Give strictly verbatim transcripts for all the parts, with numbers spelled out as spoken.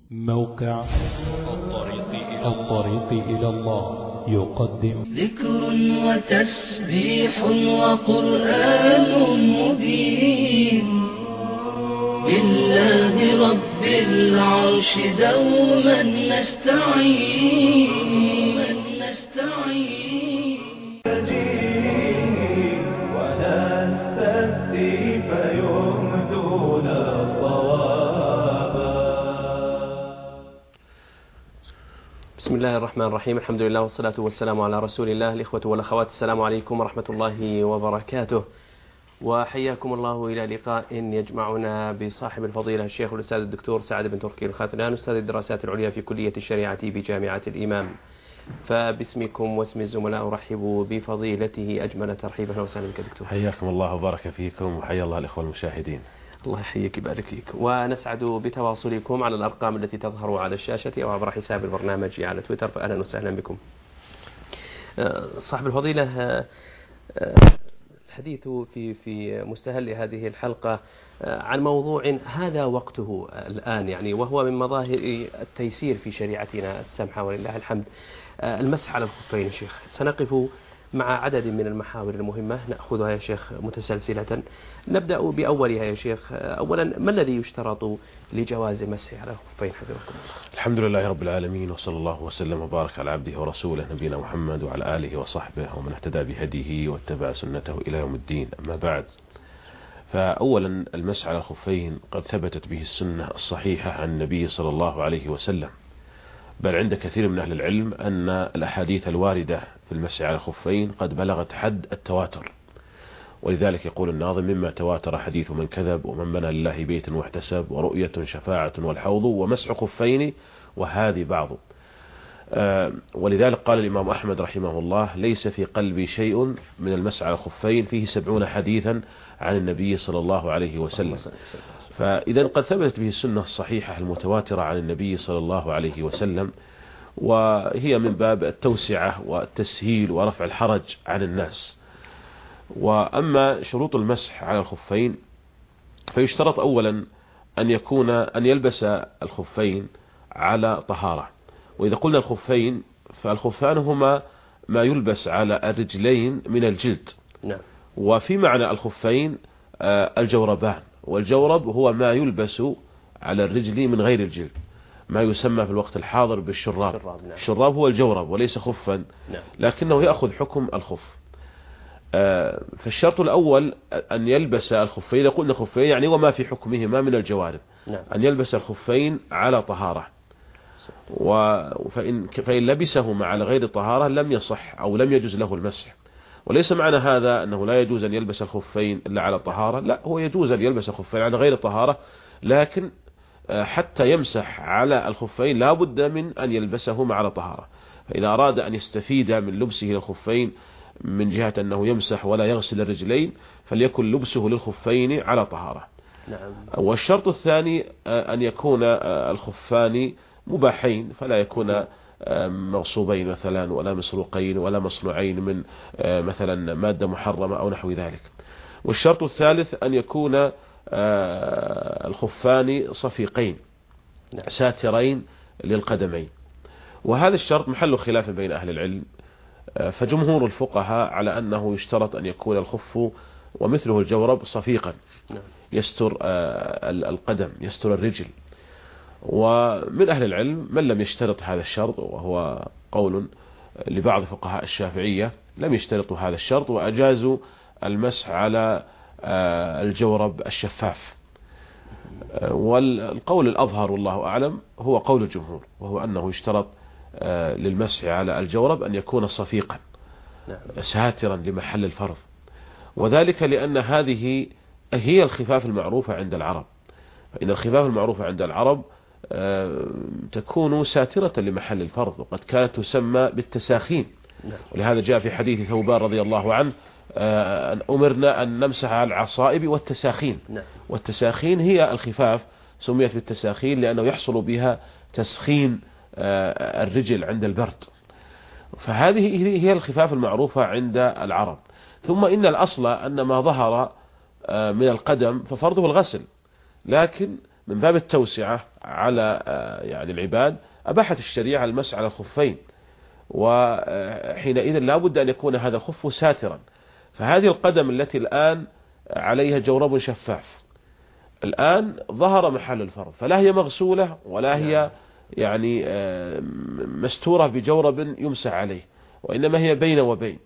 موقع الطريق إلى, الطريق إلى الله يقدم ذكر وتسبيح وقرآن مبين بالله رب العرش دوما نستعين نستعين ولا نستفتي فيمدون صوابا. بسم الله الرحمن الرحيم. الحمد لله والصلاة والسلام على رسول الله. الإخوة والأخوات، السلام عليكم ورحمة الله وبركاته، وحياكم الله إلى لقاء يجمعنا بصاحب الفضيلة الشيخ الأستاذ الدكتور سعد بن تركي الخاتنان، أستاذ الدراسات العليا في كلية الشريعة بجامعة الإمام. فباسمكم واسم الزملاء أرحب بفضيلته أجمل ترحيبا وسهلا بك دكتور. حياكم الله وبارك فيكم، وحيا الله الإخوة المشاهدين. الله يحييك ويبارك فيك، ونسعد بتواصلكم على الأرقام التي تظهر على الشاشة أو عبر حساب البرنامج على تويتر، فأهلا وسهلا بكم. صاحب الفضيلة، الحديث في في مستهل هذه الحلقة عن موضوع هذا وقته الآن، يعني وهو من مظاهر التيسير في شريعتنا السمحة ولله الحمد، المسح على الخفين. يا شيخ، سنقف مع عدد من المحاور المهمة نأخذها يا شيخ متسلسلة. نبدأ بأولها يا شيخ. أولا، ما الذي يشترط لجواز المسح على الخفين حفظكم الله؟ الحمد لله رب العالمين، وصلى الله وسلم وبارك على عبده ورسوله نبينا محمد وعلى آله وصحبه ومن اهتدى بهديه واتبع سنته إلى يوم الدين. أما بعد، فأولا المسح على الخفين قد ثبتت به السنة الصحيحة عن النبي صلى الله عليه وسلم، بل عند كثير من أهل العلم أن الأحاديث الواردة في المسح على الخفين قد بلغت حد التواتر، ولذلك يقول الناظم: مما تواتر حديث من كذب، ومن بنى لله بيت واحتسب، ورؤية شفاعة والحوض، ومسح خفين وهذه بعض. آه ولذلك قال الإمام أحمد رحمه الله: ليس في قلبي شيء من المسح على الخفين فيه سبعون حديثا عن النبي صلى الله عليه وسلم. فإذا قد ثبتت به السنة الصحيحة المتواترة عن النبي صلى الله عليه وسلم، وهي من باب التوسعة والتسهيل ورفع الحرج عن الناس. وأما شروط المسح على الخفين، فيشترط أولا أن يكون أن يلبس الخفين على طهارة. وإذا قلنا الخفين، فالخفان هما ما يلبس على الرجلين من الجلد. نعم. وفي معنى الخفين الجوربان، والجورب هو ما يلبس على الرجل من غير الجلد، ما يسمى في الوقت الحاضر بالشراب. الشراب, نعم. الشراب هو الجورب وليس خفا، نعم. لكنه يأخذ حكم الخف. فالشرط الأول أن يلبس الخفين. إذا قلنا خفين يعني وما في حكمهما من الجوارب، نعم. أن يلبس الخفين على طهارة. فإن, فإن لبسهما على غير طهارة لم يصح أو لم يجوز له المسح. وليس معنى هذا أنه لا يجوز أن يلبس الخفين إلا على طهارة، لا، هو يجوز أن يلبس الخفين على غير طهارة، لكن حتى يمسح على الخفين لا بد من أن يلبسهما على طهارة. فإذا أراد أن يستفيد من لبسه للخفين من جهة أنه يمسح ولا يغسل الرجلين، فليكن لبسه للخفين على طهارة. نعم. والشرط الثاني أن يكون الخفان مباحين، فلا يكون مغصوبين مثلا، ولا مسروقين، ولا مصنوعين من مثلا مادة محرمة أو نحو ذلك. والشرط الثالث أن يكون الخفان صفيقين ساترين للقدمين. وهذا الشرط محل خلاف بين أهل العلم، فجمهور الفقهاء على أنه يشترط أن يكون الخف ومثله الجورب صفيقا يستر القدم، يستر الرجل. ومن أهل العلم من لم يشترط هذا الشرط، وهو قول لبعض فقهاء الشافعية، لم يشترطوا هذا الشرط وأجازوا المسح على الجورب الشفاف. والقول الأظهر والله أعلم هو قول الجمهور، وهو أنه يشترط للمسح على الجورب أن يكون صفيقا ساترا لمحل الفرض، وذلك لأن هذه هي الخفاف المعروفة عند العرب. فإن الخفاف المعروفة عند العرب تكون ساترة لمحل الفرض، وقد كانت تسمى بالتساخين. ولهذا جاء في حديث ثوبان رضي الله عنه: أمرنا أن نمسح على العصائب والتساخين. والتساخين هي الخفاف، سميت بالتساخين لأنه يحصل بها تسخين الرجل عند البرد. فهذه هي الخفاف المعروفة عند العرب. ثم إن الأصل أن ما ظهر من القدم ففرضه الغسل، لكن من باب التوسعة على يعني العباد أباحت الشريعة المسح على الخفين، وحينئذ لا بد أن يكون هذا الخف ساترا. فهذه القدم التي الآن عليها جورب شفاف الآن ظهر محل الفرض، فلا هي مغسولة ولا هي يعني مستورة بجورب يمسح عليه، وإنما هي بين وبين.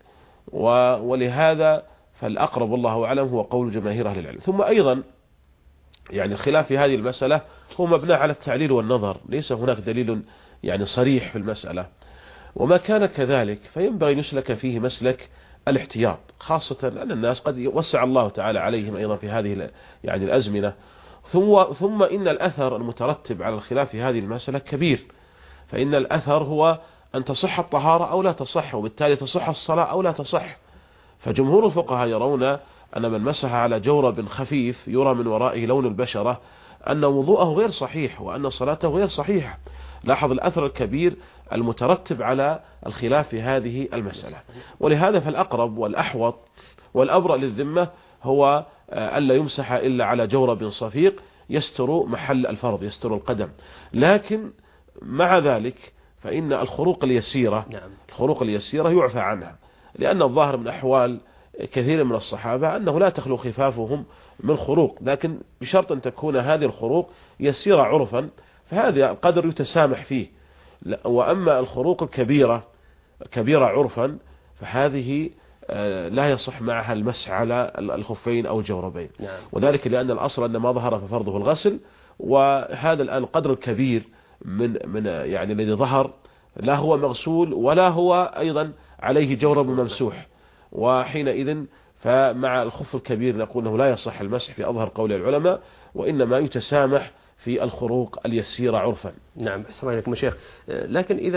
ولهذا فالأقرب الله أعلم هو قول جماهير أهل العلم. ثم أيضا يعني الخلاف في هذه المسألة هو مبنى على التعليل والنظر، ليس هناك دليل يعني صريح في المسألة، وما كان كذلك فينبغي يسلك فيه مسلك الاحتياط، خاصة أن الناس قد يوسع الله تعالى عليهم أيضا في هذه يعني الأزمنة. ثم, ثم إن الأثر المترتب على الخلاف في هذه المسألة كبير، فإن الأثر هو أن تصح الطهارة أو لا تصح، وبالتالي تصح الصلاة أو لا تصح. فجمهور الفقهاء يرون أن من مسح على جورب خفيف يرى من ورائه لون البشرة أن وضوءه غير صحيح وأن صلاته غير صحيحة. لاحظ الأثر الكبير المترتب على الخلاف في هذه المسألة. ولهذا فالأقرب والأحوط والأبرأ للذمة هو ألا يمسح إلا على جورب صفيق يستر محل الفرض، يستر القدم. لكن مع ذلك فإن الخروق اليسيرة الخروق اليسيرة يعفى عنها، لأن الظاهر من أحوال كثير من الصحابة أنه لا تخلو خفافهم من خروق، لكن بشرط أن تكون هذه الخروق يسيرة عرفا، فهذا القدر يتسامح فيه. وأما الخروق الكبيرة كبيرة عرفا فهذه لا يصح معها المسح على الخفين أو الجوربين. وذلك لأن الأصل أن ما ظهر ففرضه الغسل، وهذا الآن القدر الكبير من من يعني الذي ظهر لا هو مغسول ولا هو أيضا عليه جورب ممسوح، وحينئذ فمع الخف الكبير نقول أنه لا يصح المسح في أظهر قول العلماء، وإنما يتسامح في الخروق اليسيرة عرفا. نعم، أحسن عليكم يا شيخ. لكن إذا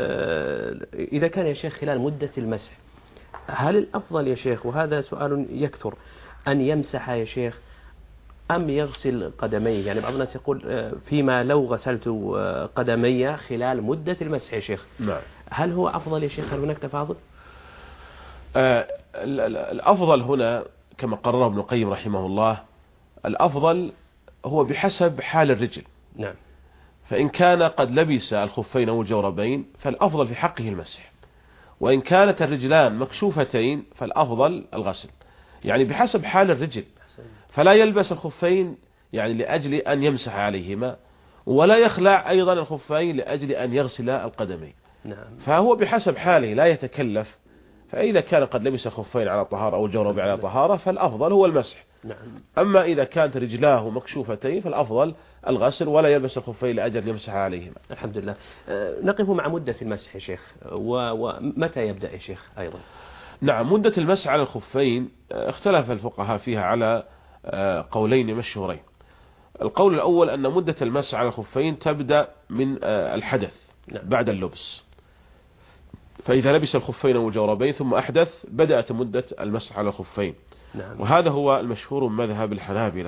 إذا كان يا شيخ خلال مدة المسح، هل الأفضل يا شيخ، وهذا سؤال يكثر، أن يمسح يا شيخ أم يغسل قدميه؟ يعني بعض الناس يقول فيما لو غسلت قدمي خلال مدة المسح يا شيخ، نعم، هل هو أفضل يا شيخ؟ هل هناك تفاضل؟ آه الأفضل هنا كما قرره ابن القيم رحمه الله، الأفضل هو بحسب حال الرجل. نعم. فإن كان قد لبس الخفين أو الجوربين فالأفضل في حقه المسح، وإن كانت الرجلان مكشوفتين فالأفضل الغسل، يعني بحسب حال الرجل. فلا يلبس الخفين يعني لأجل أن يمسح عليهما، ولا يخلع أيضا الخفين لأجل أن يغسل القدمين. نعم. فهو بحسب حاله لا يتكلف. فإذا كان قد لبس الخفين على طهارة أو الجورب على طهارة فالأفضل هو المسح. نعم. أما إذا كانت رجلاه مكشوفتين فالأفضل الغسل، ولا يلبس الخفين لأجل يمسح عليهما. الحمد لله. نقف مع مدة المسح يا شيخ، ومتى يبدأ يا شيخ أيضا؟ نعم، مدة المسح على الخفين اختلف الفقهاء فيها على قولين مشهورين. القول الأول أن مدة المسح على الخفين تبدأ من الحدث. نعم. بعد اللبس، فإذا لبس الخفين والجوربين ثم أحدث بدأت مدة المسح على الخفين. نعم. وهذا هو المشهور من مذهب الحنابلة.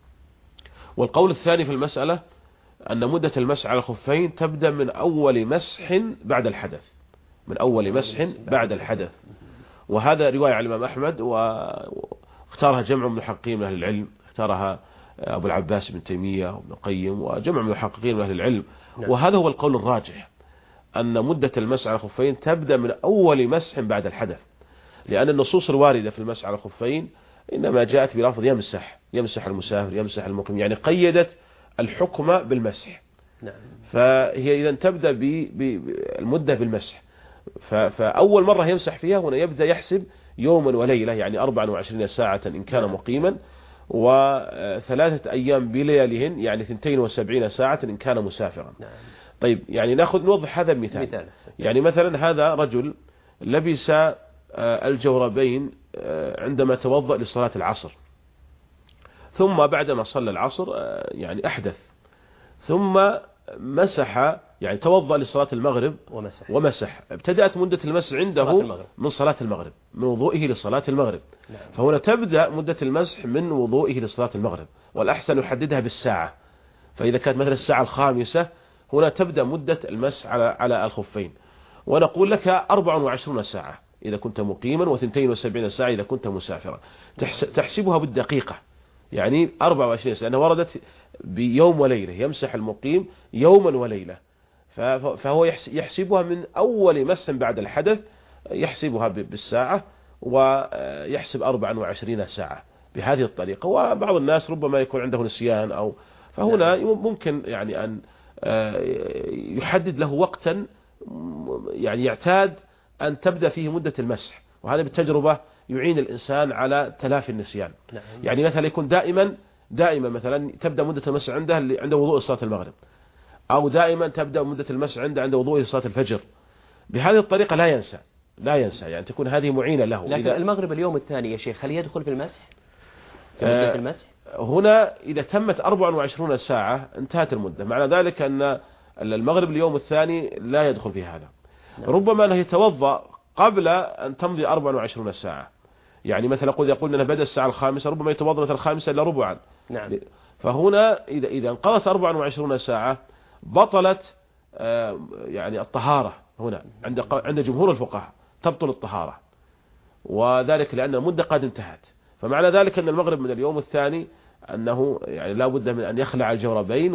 والقول الثاني في المسألة أن مدة المسح على الخفين تبدأ من أول مسح بعد الحدث، من أول مسح بعد الحدث. وهذا رواية عن الإمام أحمد، واختارها جمع من المحققين من أهل العلم، اختارها أبو العباس بن تيمية وابن القيم وجمع من المحققين من أهل العلم. نعم. وهذا هو القول الراجح، أن مدة المسح على الخفين تبدأ من أول مسح بعد الحدث، لأن النصوص الواردة في المسح على الخفين إنما جاءت بلفظ يمسح، يمسح المسافر، يمسح المقيم، يعني قيدت الحكم بالمسح. نعم. فهي إذا تبدأ بالمدة بالمسح، فأول مرة يمسح فيها هنا يبدأ يحسب يوما وليلة، يعني أربعة وعشرين ساعة إن كان مقيما، وثلاثة أيام بلياليهن يعني اثنتين وسبعين ساعة إن كان مسافرا. نعم. طيب، يعني نأخذ نوضح هذا المثال. مثال. يعني مثلا هذا رجل لبس الجوربين عندما توضأ لصلاة العصر، ثم بعدما صلى العصر يعني أحدث، ثم مسح، يعني توضأ لصلاة المغرب ومسح, ومسح. ابتدأت مدة المسح عنده صلاة من صلاة المغرب، من وضوئه لصلاة المغرب. نعم. فهنا تبدأ مدة المسح من وضوئه لصلاة المغرب، والأحسن يحددها بالساعة. فإذا كانت مثلا الساعة الخامسة هنا تبدأ مدة المسح على على الخفين، ونقول لك أربع وعشرون ساعة إذا كنت مقيما، وثنتين وسبعين ساعة إذا كنت مسافرا. تحسبها بالدقيقة، يعني أربعة وعشرين ساعة، لأنها وردت بيوم وليلة، يمسح المقيم يوما وليلة، فهو يحسبها من أول مسح بعد الحدث، يحسبها بالساعة ويحسب أربعة وعشرين ساعة بهذه الطريقة. وبعض الناس ربما يكون عنده نسيان، أو فهنا ممكن يعني أن يحدد له وقتا يعني يعتاد أن تبدأ فيه مدة المسح، وهذا بالتجربة يعين الإنسان على تلافي النسيان. يعني مثلا يكون دائما دائما مثلا تبدأ مدة المسح عنده عند وضوء صلاة المغرب، أو دائما تبدأ مدة المسح عنده عند وضوء صلاة الفجر. بهذه الطريقة لا ينسى لا ينسى يعني تكون هذه معينة له. لكن إذا المغرب اليوم الثاني يا شيخ هل يدخل في المسح؟ في مدة المسح؟ هنا إذا تمت أربعة وعشرين ساعة انتهت المدة، معنى ذلك أن المغرب اليوم الثاني لا يدخل في هذا. نعم. ربما أنه يتوضأ قبل أن تمضي أربعة وعشرين ساعة، يعني مثلا قد يقول أنه بدأ الساعة الخامسة، ربما يتوضأ مثلا الخامسة إلا ربعا. نعم. فهنا إذا إذا انقضت أربعة وعشرين ساعة بطلت يعني الطهارة، هنا عند عند جمهور الفقهاء تبطل الطهارة، وذلك لأن المدة قد انتهت. فمعنى ذلك أن المغرب من اليوم الثاني أنه يعني لا بد من أن يخلع الجوربين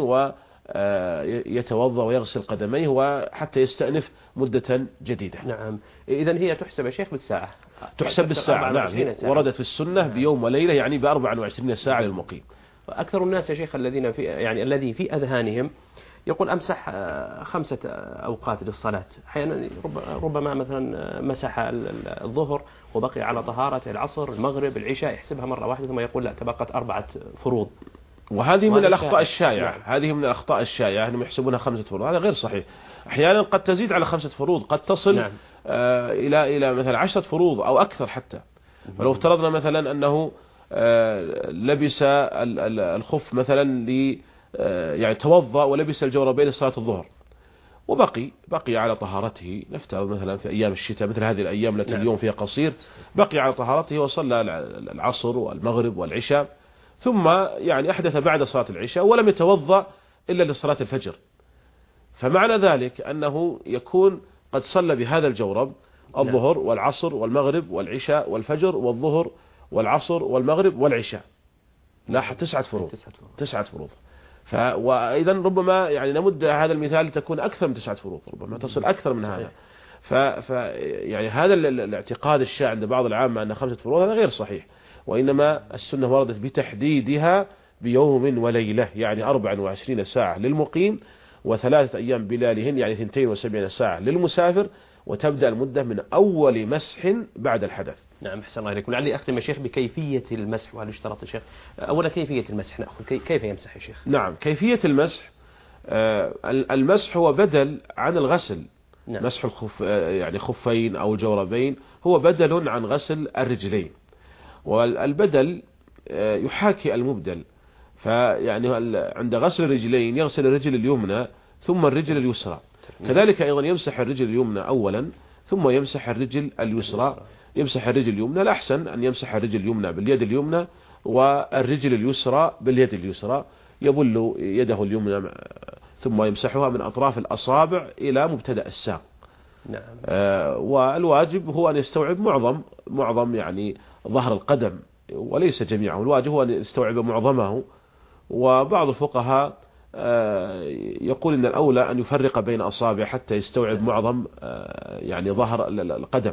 ويتوضأ ويغسل قدميه وحتى يستأنف مدة جديدة. نعم. إذن هي تحسب يا شيخ بالساعة؟ تحسب بالساعة، نعم. وردت في السنة نعم. بيوم وليلة، يعني بأربع وعشرين ساعة للمقيم. أكثر الناس يا شيخ الذين في يعني الذي في أذهانهم يقول أمسح خمسة أوقات للصلاة، أحيانا ربما مثلا مسح الظهر وبقي على طهارة، العصر المغرب العشاء يحسبها مرة واحدة، ثم يقول لا تبقت أربعة فروض. وهذه من الأخطاء الشائعة. نعم. هذه من الأخطاء الشائعة أنهم يحسبونها خمسة فروض، هذا غير صحيح. أحيانا قد تزيد على خمسة فروض، قد تصل نعم. آه إلى إلى مثلا عشرة فروض أو أكثر حتى. فلو افترضنا مثلا أنه آه لبس الخف مثلا ل يعني توضأ ولبس الجوربين لصلاة الظهر وبقي بقي على طهارته، نفترض مثلا في أيام الشتاء مثل هذه الأيام التي نعم. اليوم فيها قصير، بقي على طهارته وصلى العصر والمغرب والعشاء، ثم يعني أحدث بعد صلاة العشاء ولم يتوضأ إلا لصلاة الفجر، فمعنى ذلك أنه يكون قد صلى بهذا الجورب الظهر والعصر والمغرب والعشاء والفجر والظهر والعصر والمغرب والعشاء، لا تسعة فروض تسعة فروض. ف وأيضا ربما يعني نمد هذا المثال تكون أكثر من تسعة فروض، ربما تصل أكثر من هذا. ف... ف يعني هذا الاعتقاد الشائع عند بعض العامة أن خمسة فروض هذا غير صحيح، وإنما السنة وردت بتحديدها بيوم وليلة، يعني أربعة وعشرين ساعة للمقيم وثلاثة أيام بلالهن، يعني اثنتين وسبعين ساعة للمسافر، وتبدأ المدة من أول مسح بعد الحدث. نعم. أحسن الله إليكم. لعلي أختم يا شيخ بكيفية المسح، وهل اشترط يا شيخ أولا كيفية المسح نأخذ كيف يمسح يا شيخ؟ نعم. كيفية المسح، آه المسح هو بدل عن الغسل. نعم. مسح الخف يعني خفين أو جوربين هو بدل عن غسل الرجلين، والبدل آه يحاكي المبدل. فيعني عند غسل الرجلين يغسل الرجل اليمنى ثم الرجل اليسرى، كذلك أيضا يمسح الرجل اليمنى أولا ثم يمسح الرجل اليسرى. يمسح الرجل اليمنى، الأحسن أن يمسح الرجل اليمنى باليد اليمنى والرجل اليسرى باليد اليسرى، يبل يده اليمنى ثم يمسحها من أطراف الأصابع إلى مبتدأ الساق. نعم. آه والواجب هو أن يستوعب معظم معظم يعني ظهر القدم وليس جميعه، الواجب هو أن يستوعب معظمه. وبعض الفقهاء آه يقول إن الأولى أن يفرق بين أصابع حتى يستوعب معظم آه يعني ظهر القدم.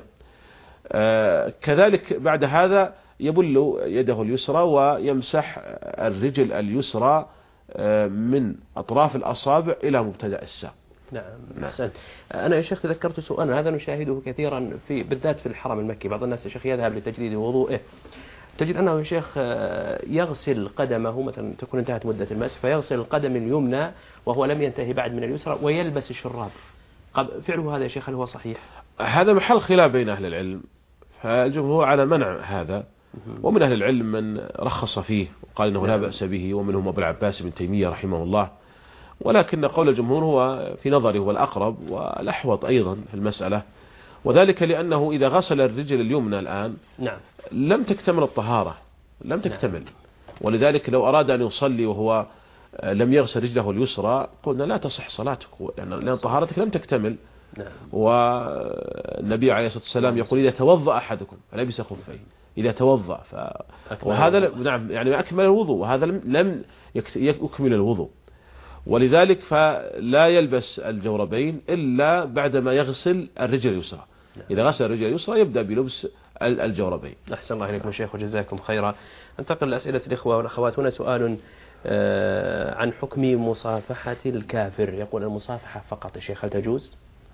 آه كذلك بعد هذا يبل يده اليسرى ويمسح الرجل اليسرى آه من أطراف الأصابع إلى مبتدأ الساق. نعم. أحسنت. أنا يا شيخ تذكرت سؤالا هذا نشاهده كثيرا في بالذات في الحرم المكي، بعض الناس يا شيخ يذهب لتجديد وضوئه، تجد أنه يا شيخ يغسل قدمه، مثلا تكون انتهت مدة المسح فيغسل القدم اليمنى وهو لم ينتهي بعد من اليسرى ويلبس الشراب. فعله هذا يا شيخ هل هو صحيح؟ هذا محل خلاف بين أهل العلم، فالجمهور على منع هذا، ومن أهل العلم من رخص فيه وقال إنه لا بأس به، ومنهم أبو العباس بن تيمية رحمه الله، ولكن قول الجمهور هو في نظري هو الأقرب والأحوط أيضا في المسألة، وذلك لأنه إذا غسل الرجل اليمنى الآن نعم. لم تكتمل الطهارة، لم تكتمل. نعم. ولذلك لو أراد أن يصلي وهو لم يغسل رجله اليسرى قلنا لا تصح صلاتك، لأن طهارتك لم تكتمل. نعم. والنبي عليه الصلاة والسلام يقول إذا توضأ أحدكم فلبس خفين إذا توضأ ف... وهذا ل... نعم يعني أكمل الوضوء، وهذا لم, لم يك... يكمل الوضوء، ولذلك فلا يلبس الجوربين إلا بعدما يغسل الرجل اليسرى. إذا غسل الرجل اليسرى يبدأ بلبس الجوربين. أحسن الله إليكم شيخ وجزاكم خيرا. انتقل لأسئلة الإخوة والأخوات. هنا سؤال عن حكم مصافحة الكافر، يقول المصافحة فقط يا شيخ هل تجوز؟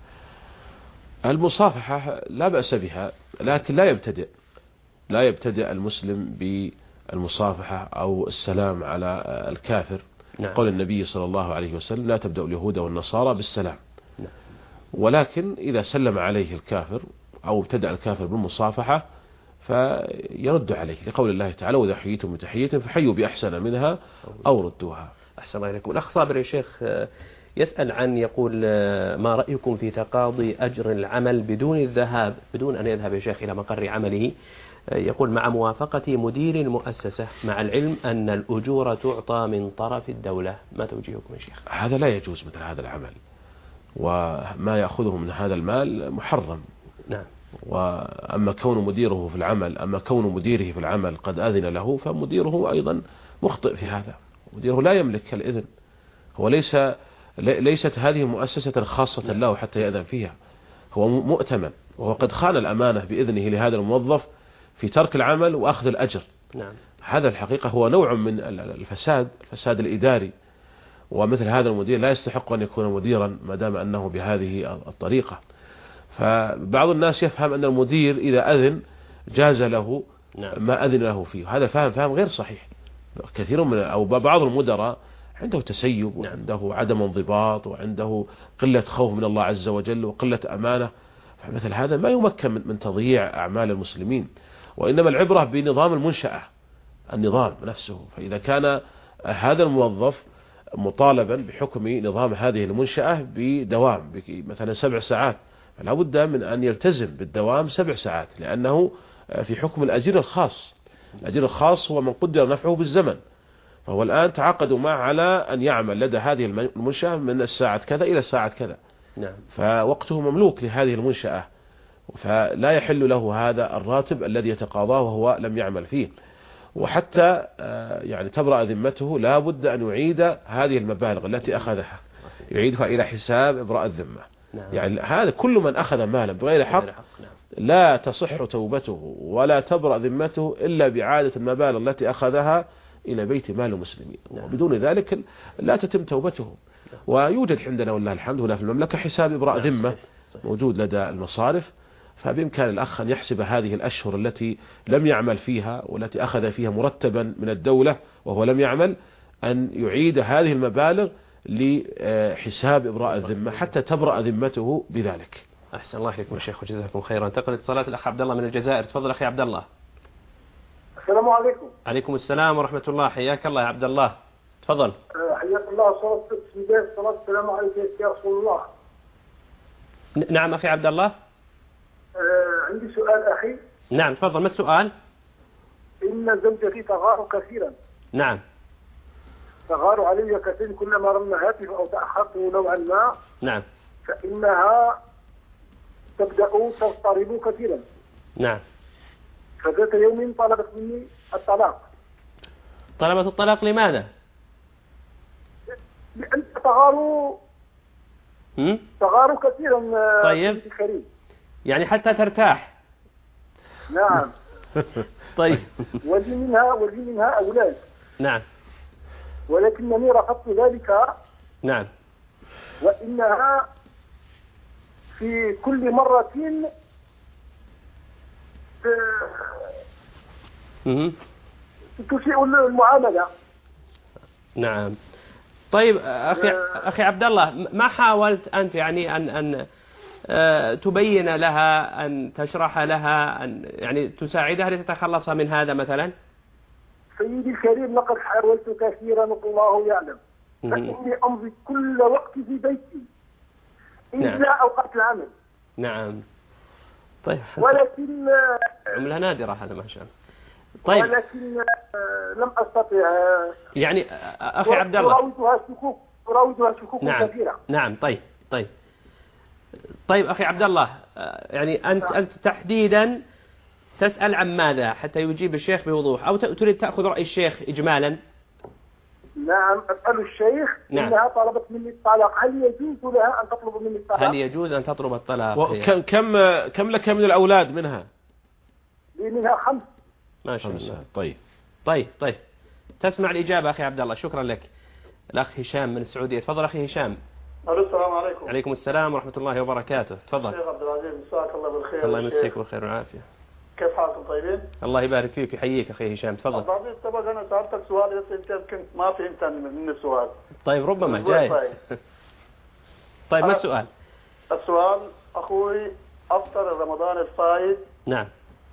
المصافحة لا بأس بها، لكن لا يبتدئ لا يبتدئ المسلم بالمصافحة أو السلام على الكافر. نعم. قول النبي صلى الله عليه وسلم لا تبدأ اليهود والنصارى بالسلام. نعم. ولكن إذا سلم عليه الكافر أو ابتدأ الكافر بالمصافحة فيرد عليه، لقول الله تعالى وإذا حييتم بتحية فحيوا بأحسن منها أو ردوها. أحسن الله إليكم. الأخ صابر يا شيخ يسأل عن، يقول ما رأيكم في تقاضي أجر العمل بدون الذهاب بدون أن يذهب يا شيخ إلى مقر عمله، يقول مع موافقة مدير المؤسسة مع العلم أن الأجور تعطى من طرف الدولة، ما توجيهكم يا شيخ؟ هذا لا يجوز مثل هذا العمل، وما يأخذه من هذا المال محرم. نعم. وأما كون مديره في العمل أما كون مديره في العمل قد أذن له، فمديره أيضا مخطئ في هذا، مديره لا يملك الإذن، هو ليس ليست هذه مؤسسة خاصة له حتى يأذن فيها، هو مؤتمن وهو قد خان الأمانة بإذنه لهذا الموظف في ترك العمل وأخذ الأجر. نعم. هذا الحقيقة هو نوع من الفساد الفساد الإداري، ومثل هذا المدير لا يستحق أن يكون مديرا ما دام أنه بهذه الطريقة. فبعض الناس يفهم أن المدير إذا أذن جاز له ما أذن له فيه، هذا فهم فهم غير صحيح. كثير من أو بعض المدراء عنده تسيب وعنده عدم انضباط وعنده قلة خوف من الله عز وجل وقلة أمانة، فمثل هذا ما يمكن من تضييع أعمال المسلمين. وإنما العبرة بنظام المنشأة، النظام نفسه. فإذا كان هذا الموظف مطالبا بحكم نظام هذه المنشأة بدوام مثلا سبع ساعات، فلا بد من أن يلتزم بالدوام سبع ساعات، لأنه في حكم الأجير الخاص. الأجير الخاص هو من قدر نفعه بالزمن، فهو الآن تعاقدوا معه على أن يعمل لدى هذه المنشأة من الساعة كذا إلى الساعة كذا. نعم. فوقته مملوك لهذه المنشأة، فلا يحل له هذا الراتب الذي يتقاضاه وهو لم يعمل فيه. وحتى يعني تبرأ ذمته لا بد أن يعيد هذه المبالغ التي أخذها، يعيدها إلى حساب إبراء الذمة. نعم. يعني هذا كل من أخذ مالا بغير حق لا تصح توبته ولا تبرأ ذمته إلا بعادة المبالغ التي أخذها إلى بيت مال المسلمين. نعم. وبدون ذلك لا تتم توبته. ويوجد عندنا والله الحمد هنا في المملكة حساب إبراء نعم. ذمة. صحيح. صحيح. موجود لدى المصارف، فبإمكان الأخ أن يحسب هذه الأشهر التي لم يعمل فيها والتي أخذ فيها مرتبا من الدولة وهو لم يعمل، أن يعيد هذه المبالغ لحساب إبراء الذمة حتى تبرأ ذمته بذلك. أحسن الله إليكم يا شيخ وجزاكم خيرا. انتقل اتصالات الأخ عبد الله من الجزائر. تفضل أخي عبد الله. السلام عليكم. عليكم السلام ورحمة الله. حياك الله يا عبد الله. تفضل. حياك الله. صلاة الصلاة السلام عليك يا رسول الله. نعم أخي عبد الله. آه عندي سؤال أخي. نعم تفضل. ما السؤال؟ إن زوجتي تغار كثيرا. نعم. تغار علي كثيرا كلما رن هاتف أو تأخرت نوعا ما. نعم. فإنها تبدأ تضطرب كثيرا. نعم. فذات يوم طلبت مني الطلاق. طلبت الطلاق لماذا؟ لأن تغار تغار كثيرا. طيب. يعني حتى ترتاح. نعم. طيب. ولي منها ولي منها أولاد. نعم. ولكنني رفضت ذلك. نعم. وإنها في كل مرة تسيء المعاملة. نعم. طيب أخي أخي عبد الله، ما حاولت أنت يعني أن أن تبين لها، أن تشرح لها، أن يعني تساعدها لتتخلص من هذا مثلا؟ سيدي الكريم لقد حاولت كثيرا والله يعلم، فإني أمضي كل وقت في بيتي إلا نعم. أوقات العمل. نعم. طيب. ولكن عملة نادرة هذا ما شاء الله. طيب. ولكن لم أستطع. يعني أخي عبد الله. أراودها شكوك أراودها شكوك نعم. كثيرة. نعم. طيب طيب طيب أخي عبد الله، يعني أنت أنت تحديدا تسأل عن ماذا حتى يجيب الشيخ بوضوح، أو تريد تأخذ رأي الشيخ إجمالا؟ نعم أسأل الشيخ نعم. إنها طلبت مني الطلاق، هل يجوز لها أن تطلب مني الطلاق؟ هل يجوز أن تطلب الطلاق؟ كم كم كم لك من الأولاد منها؟ لي منها خمس. ما شاء الله. طيب طيب طيب تسمع الإجابة أخي عبد الله، شكرا لك. الأخ هشام من السعودية، تفضل أخي هشام. السلام عليكم. عليكم السلام ورحمة الله وبركاته، تفضل. شيخ عبد العزيز مساك الله بالخير. الله يمسيك بالخير والعافية. كيف حالكم طيبين؟ الله يبارك فيك ويحييك أخي هشام، تفضل. عبد العزيز سبق أنا سألتك سؤال بس أنت يمكن ما فهمت من السؤال. طيب ربما جاي. طيب ما السؤال؟ السؤال أخوي أفطر رمضان الفايت. نعم.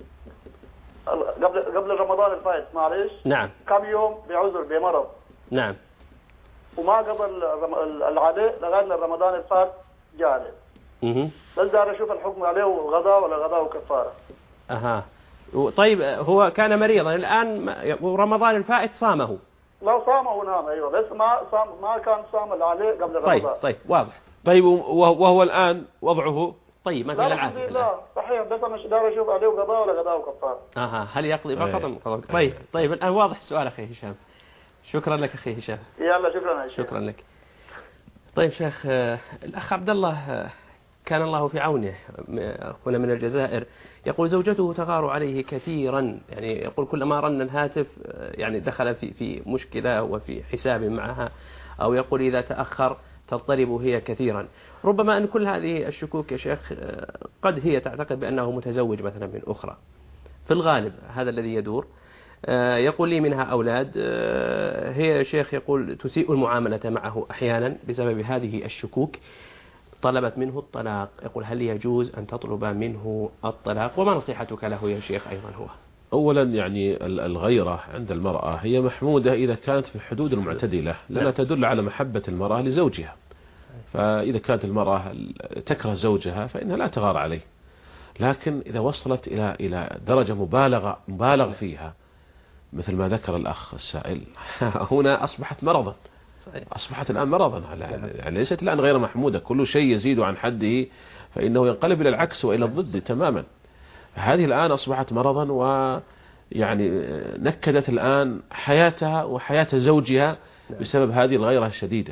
قبل قبل رمضان الفايت معلش. نعم. كم يوم بعذر بمرض. نعم. وما قبل العلي لغاية رمضان الفات جاء اها. بس دار اشوف الحكم عليه غضاء ولا غضاء وكفاره. اها. طيب هو كان مريضا الان رمضان الفائت صامه. لا صامه ونام ايوه بس ما صام ما كان صام العلي قبل رمضان. طيب طيب واضح. طيب وهو الان وضعه طيب ما في العافيه. لا صحيح بس انا دار اشوف عليه غضاء ولا غضاء وكفاره. اها هل يقضي فقط؟ طيب طيب الان واضح السؤال اخي هشام. شكرا لك أخي هشام. يلا شكرا يا شيخ. شكرا لك. طيب شيخ الأخ عبد الله كان الله في عونه هنا من الجزائر، يقول زوجته تغار عليه كثيرا، يعني يقول كلما رن الهاتف يعني دخل في في مشكلة وفي حساب معها، أو يقول إذا تأخر تضطرب هي كثيرا. ربما أن كل هذه الشكوك يا شيخ قد هي تعتقد بأنه متزوج مثلا من أخرى، في الغالب هذا الذي يدور. يقول لي منها أولاد، هي يا شيخ يقول تسيء المعاملة معه أحيانا بسبب هذه الشكوك، طلبت منه الطلاق. يقول هل يجوز أن تطلب منه الطلاق؟ وما نصيحتك له يا شيخ أيضا هو؟ أولا يعني الغيرة عند المرأة هي محمودة إذا كانت في الحدود المعتدلة، لأنها تدل على محبة المرأة لزوجها. فإذا كانت المرأة تكره زوجها فإنها لا تغار عليه، لكن إذا وصلت إلى إلى درجة مبالغة مبالغ فيها مثل ما ذكر الأخ السائل هنا أصبحت مرضا. أصبحت الآن مرضا، يعني ليست الآن غير محمودة. كل شيء يزيد عن حده فإنه ينقلب إلى العكس وإلى الضد تماما. هذه الآن أصبحت مرضا، ويعني نكدت الآن حياتها وحياة زوجها بسبب هذه الغيرة الشديدة.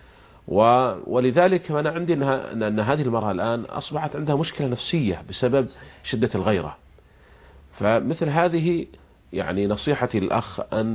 ولذلك أنا عندي أنها أن هذه المرأة الآن أصبحت عندها مشكلة نفسية بسبب شدة الغيرة. فمثل هذه يعني نصيحتي للأخ أن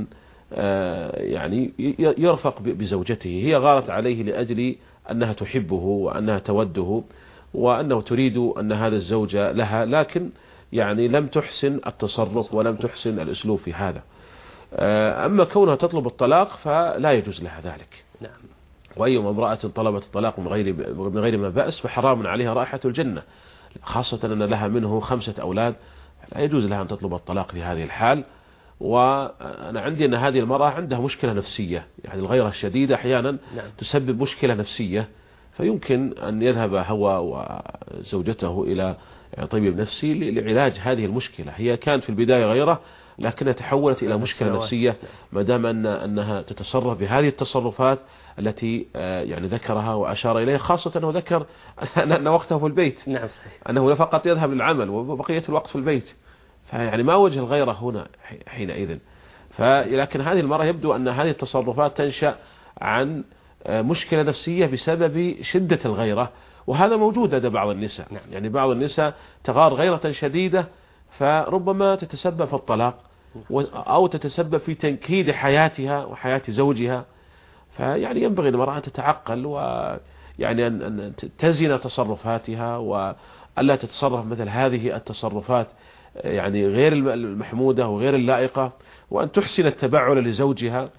يعني يرفق بزوجته. هي غارت عليه لأجل أنها تحبه وأنها توده وأنه تريد أن هذا الزوج لها، لكن يعني لم تحسن التصرف ولم تحسن الأسلوب في هذا. أما كونها تطلب الطلاق فلا يجوز لها ذلك. نعم. وأي امرأة طلبت الطلاق من غير من غير ما بأس فحرام عليها رائحة الجنة، خاصة أن لها منه خمسة أولاد، لا يجوز لها أن تطلب الطلاق في هذه الحال. وأنا عندي أن هذه المرأة عندها مشكلة نفسية، يعني الغيرة الشديدة أحيانا نعم. تسبب مشكلة نفسية، فيمكن أن يذهب هو وزوجته إلى طبيب نفسي لعلاج هذه المشكلة. هي كانت في البداية غيرة لكنها تحولت إلى مشكلة نفسية ما دام أن أنها تتصرف بهذه التصرفات التي يعني ذكرها وأشار إليها، خاصة أنه ذكر أن وقته في البيت. نعم صحيح. أنه فقط يذهب للعمل وبقية الوقت في البيت، فيعني ما وجه الغيرة هنا حينئذ. فلكن هذه المرة يبدو أن هذه التصرفات تنشأ عن مشكلة نفسية بسبب شدة الغيرة، وهذا موجود لدى بعض النساء. نعم. يعني بعض النساء تغار غيرة شديدة فربما تتسبب في الطلاق أو تتسبب في تنكيد حياتها وحياة زوجها. فيعني ينبغي للمرأة أن تتعقل ويعني أن تزن تصرفاتها وألا تتصرف مثل هذه التصرفات يعني غير المحمودة وغير اللائقة، وأن تحسن التبعل لزوجها،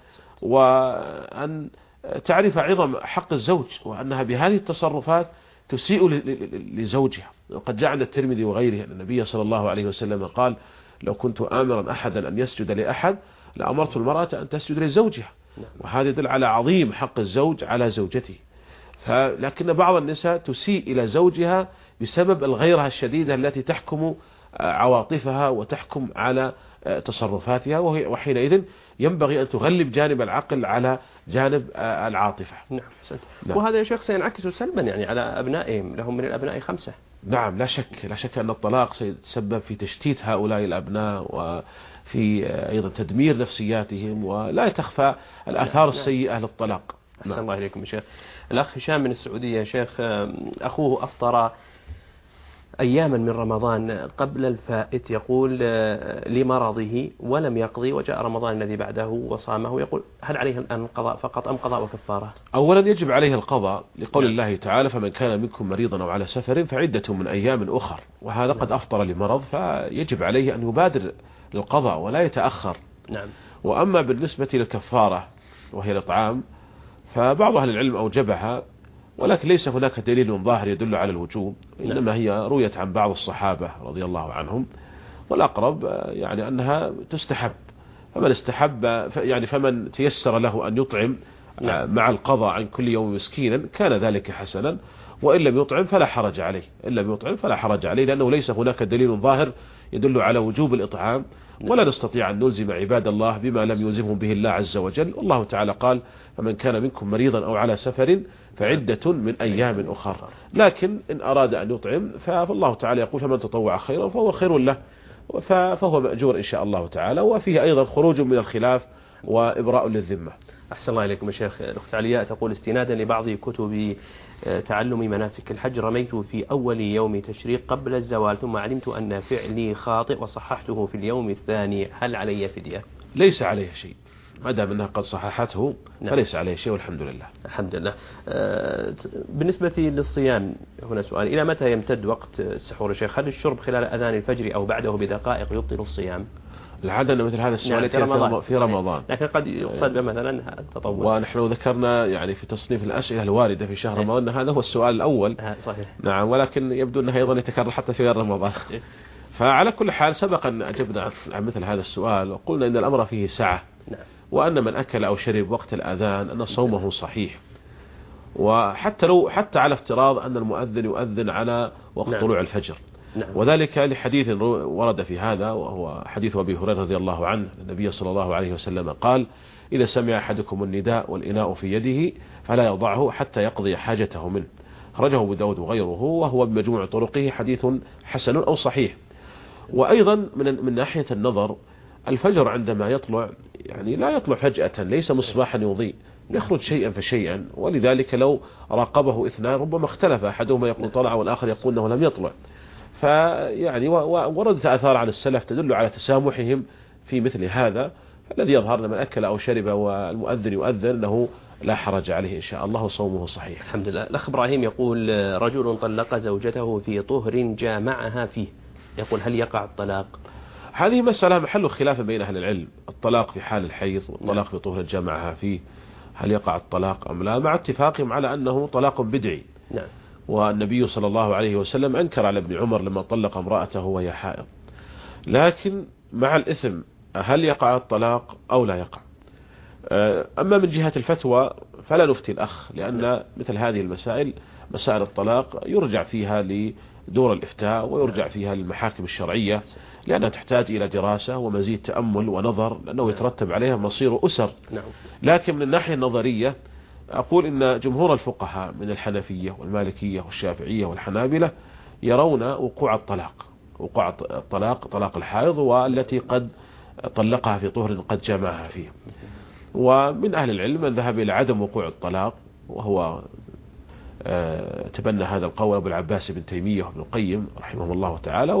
وأن تعرف عظم حق الزوج وأنها بهذه التصرفات تسيء لزوجها. وقد جاء عند الترمذي وغيره أن النبي صلى الله عليه وسلم قال لو كنت آمرا أحدا أن يسجد لأحد لأمرت المرأة أن تسجد لزوجها. وهذا يدل على عظيم حق الزوج على زوجته. لكن بعض النساء تسيء إلى زوجها بسبب الغيرة الشديدة التي تحكم عواطفها وتحكم على تصرفاتها، وحينئذ ينبغي أن تغلب جانب العقل على جانب العاطفة. نعم. نعم. وهذا يا شيخ سينعكس سلبا يعني على أبنائهم، لهم من الأبناء خمسة. نعم لا شك، لا شك أن الطلاق سيتسبب في تشتيت هؤلاء الأبناء وفي أيضا تدمير نفسياتهم، ولا تخفى الآثار السيئة للطلاق. أحسن الله إليكم يا شيخ. الأخ هشام من السعودية يا شيخ، أخوه أفطر أياما من رمضان قبل الفائت، يقول لمرضه ولم يقضي، وجاء رمضان الذي بعده وصامه، يقول هل عليه الآن القضاء فقط أم قضاء وكفارة؟ أولا يجب عليه القضاء لقول نعم. الله تعالى فمن كان منكم مريضا أو على سفر فعدة من أيام أخر، وهذا نعم. قد أفطر لمرض، فيجب عليه أن يبادر للقضاء ولا يتأخر. نعم. وأما بالنسبة للكفارة وهي الإطعام فبعض أهل العلم أوجبها، ولكن ليس هناك دليل ظاهر يدل على الوجوب، إنما هي رويت عن بعض الصحابة رضي الله عنهم، والأقرب يعني أنها تستحب. فمن استحب يعني فمن تيسر له أن يطعم مع القضاء عن كل يوم مسكينا كان ذلك حسنا، وإن لم يطعم فلا حرج عليه، إن لم يطعم فلا حرج عليه، لأنه ليس هناك دليل ظاهر يدل على وجوب الإطعام، ولا نستطيع أن نلزم عباد الله بما لم يلزمهم به الله عز وجل. والله تعالى قال فمن كان منكم مريضا أو على سفر فعدة من أيام أخر، لكن إن أراد أن يطعم فالله تعالى يقول فمن تطوع خيرا فهو خير له فهو مأجور إن شاء الله تعالى، وفيه أيضا خروج من الخلاف وإبراء للذمة. أحسن الله إليكم يا شيخ. الأخت علياء تقول استنادا لبعض كتب تعلم مناسك الحج رميت في أول يوم تشريق قبل الزوال، ثم علمت أن فعلي خاطئ وصححته في اليوم الثاني، هل علي فدية؟ ليس عليه شيء ما دام أنها قد صححته فليس عليه شيء والحمد لله. الحمد لله. بالنسبة للصيام هنا سؤال، إلى متى يمتد وقت السحور يا شيخ؟ هل الشرب خلال أذان الفجر أو بعده بدقائق يبطل الصيام؟ العادة أن مثل هذا السؤال في رمضان. في رمضان، لكن قد يقصد مثلا التطوع. ونحن ذكرنا يعني في تصنيف الأسئلة الواردة في شهر رمضان هذا هو السؤال الأول. صحيح. نعم، ولكن يبدو أنه أيضا يتكرر حتى في غير رمضان. فعلى كل حال سبق أن أجبنا عن مثل هذا السؤال وقلنا إن الأمر فيه سعة، نعم. وأن من أكل أو شرب وقت الأذان أن صومه صحيح، وحتى لو حتى على افتراض أن المؤذن يؤذن على وقت نعم. طلوع الفجر. نعم. وذلك لحديث ورد في هذا، وهو حديث أبي هريرة رضي الله عنه، النبي صلى الله عليه وسلم قال إذا سمع أحدكم النداء والإناء في يده فلا يضعه حتى يقضي حاجته منه، خرجه أبو داود وغيره، وهو بمجموع طرقه حديث حسن أو صحيح. وأيضا من من ناحية النظر الفجر عندما يطلع يعني لا يطلع فجأة، ليس مصباحا يضيء، يخرج شيئا فشيئا، ولذلك لو راقبه اثنان ربما اختلف، أحدهما يقول طلع والآخر يقول أنه لم يطلع. فيعني وردت آثار عن السلف تدل على تسامحهم في مثل هذا، الذي يظهر من أكل أو شرب والمؤذن يؤذن أنه لا حرج عليه إن شاء الله صومه صحيح. الحمد لله. الأخ إبراهيم يقول رجل طلق زوجته في طهر جامعها فيه، يقول هل يقع الطلاق؟ هذه مسألة محل خلاف بين أهل العلم، الطلاق في حال الحيض والطلاق في طهر جامعها فيه هل يقع الطلاق أم لا، مع اتفاقهم على أنه طلاق بدعي. نعم. والنبي صلى الله عليه وسلم أنكر على ابن عمر لما طلق امرأته وهي حائض، لكن مع الإثم هل يقع الطلاق أو لا يقع؟ أما من جهة الفتوى فلا نفتي الأخ، لأن مثل هذه المسائل مسائل الطلاق يرجع فيها لدور الإفتاء ويرجع فيها للمحاكم الشرعية، لأنها تحتاج إلى دراسة ومزيد تأمل ونظر، لأنه يترتب عليها مصير أسر. لكن من الناحية النظرية أقول إن جمهور الفقهاء من الحنفية والمالكية والشافعية والحنابلة يرون وقوع الطلاق، وقوع الطلاق طلاق الحائض والتي قد طلقها في طهر قد جامعها فيه. ومن أهل العلم من ذهب إلى عدم وقوع الطلاق، وهو تبنى هذا القول أبو العباس بن تيمية وابن القيم رحمه الله تعالى،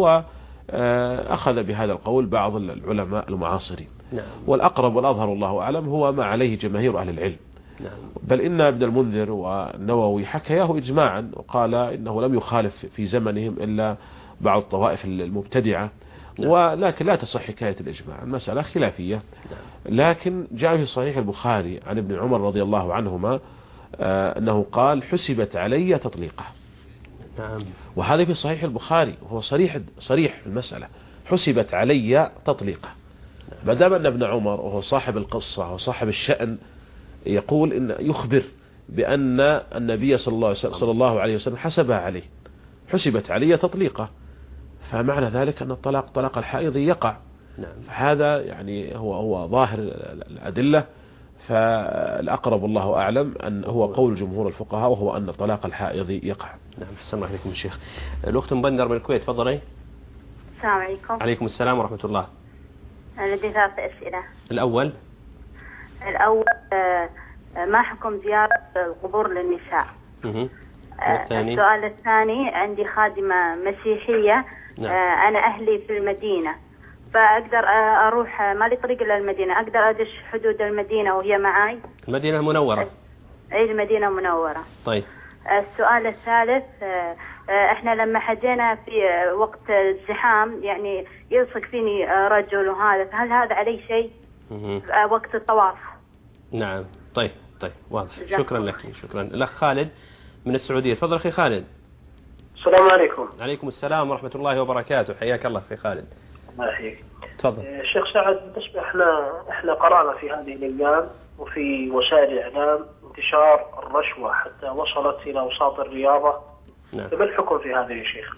وأخذ بهذا القول بعض العلماء المعاصرين. نعم. والأقرب والأظهر الله أعلم هو ما عليه جماهير أهل العلم. نعم. بل إن ابن المنذر والنووي حكياه إجماعا، وقال إنه لم يخالف في زمنهم إلا بعض الطوائف المبتدعة. نعم. ولكن لا تصح حكاية الإجماع، المسألة خلافية. نعم. لكن جاء في صحيح البخاري عن ابن عمر رضي الله عنهما آه أنه قال حسبت علي تطليقه. نعم. وهذا في صحيح البخاري وهو صريح صريح في المسألة، حسبت علي تطليقه. ما دام أن ابن عمر وهو صاحب القصة وصاحب الشأن يقول إن يخبر بأن النبي صلى الله صلى الله عليه وسلم حسبها عليه، حسبت علي تطليقه، فمعنى ذلك أن الطلاق طلاق الحائض يقع. نعم. هذا يعني هو هو ظاهر الأدلة. فالأقرب والله أعلم أن هو قول جمهور الفقهاء، وهو أن طلاق الحائض يقع. نعم. حسن الله عليكم الشيخ. الأخت مبندر من الكويت، تفضلي. السلام عليكم. عليكم السلام ورحمة الله. لدي ثلاث أسئلة. الأول الأول ما حكم زيارة القبور للنساء؟ الثاني. السؤال الثاني، عندي خادمة مسيحية. نعم. أنا أهلي في المدينة، فأقدر أروح، ما لي طريق إلى المدينة، أقدر أدش حدود المدينة وهي معاي؟ المدينة المنورة. أي المدينة المنورة. طيب. السؤال الثالث، احنا لما حجينا في وقت الزحام يعني يلصق فيني رجل وهذا، هل هذا عليه شيء وقت الطواف؟ نعم. طيب طيب واضح. شكرا لك. شكرا. الأخ خالد من السعودية، تفضل أخي خالد. السلام عليكم. عليكم السلام ورحمة الله وبركاته، حياك الله أخي خالد. الله يحييك. تفضل. الشيخ سعد، بالنسبة احنا احنا قرأنا في هذه الأيام وفي وسائل الإعلام انتشار الرشوة حتى وصلت إلى أوساط الرياضة. نعم. فما الحكم في هذا يا شيخ؟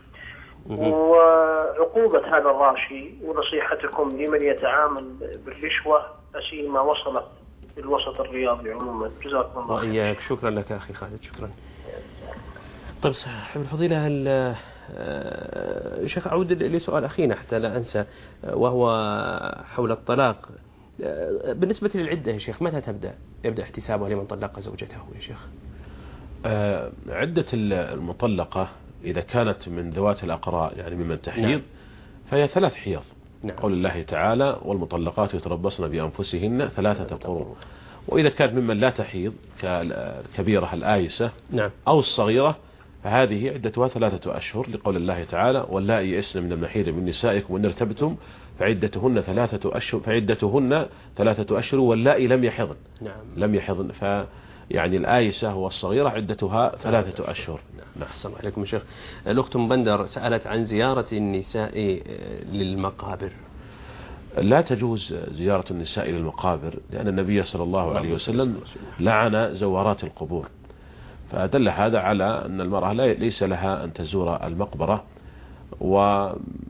وعقوبة هذا الراشي، ونصيحتكم لمن يتعامل بالرشوة أسيما وصلت الوسط الرياضي عموما. جزاكم الله خير. وإياك. شكرا لك أخي خالد. شكرا. طيب صاحب الفضيلة، شيخ أعود لسؤال أخينا حتى لا أنسى، وهو حول الطلاق. بالنسبة للعدة يا شيخ، متى تبدأ يبدأ احتسابها لمن طلق زوجته يا شيخ؟ عدة المطلقة إذا كانت من ذوات الأقراء يعني ممن تحيض، نعم. فهي ثلاث حيض. نعم. قول الله تعالى: والمطلقات يتربصن بأنفسهن ثلاثة قروء. وإذا كانت ممن لا تحيض كالكبيرة الآيسة، نعم. أو الصغيرة، فهذه عدتها ثلاثة أشهر، لقول الله تعالى: واللائي يئسن من المحيض من نسائكم وإن ارتبتم فعدتهن ثلاثة أشهر فعدتهن ثلاثة أشهر واللائي لم يحضن. نعم. لم يحضن، فيعني الآيسة والصغيرة عدتها ثلاثة أشهر. نعم. أحسن عليكم يا شيخ. الأخت مبندر سألت عن زيارة النساء للمقابر. لا تجوز زيارة النساء للمقابر، لأن النبي صلى الله عليه وسلم لعن زوارات القبور، فدل هذا على أن المرأة ليس لها أن تزور المقبرة. و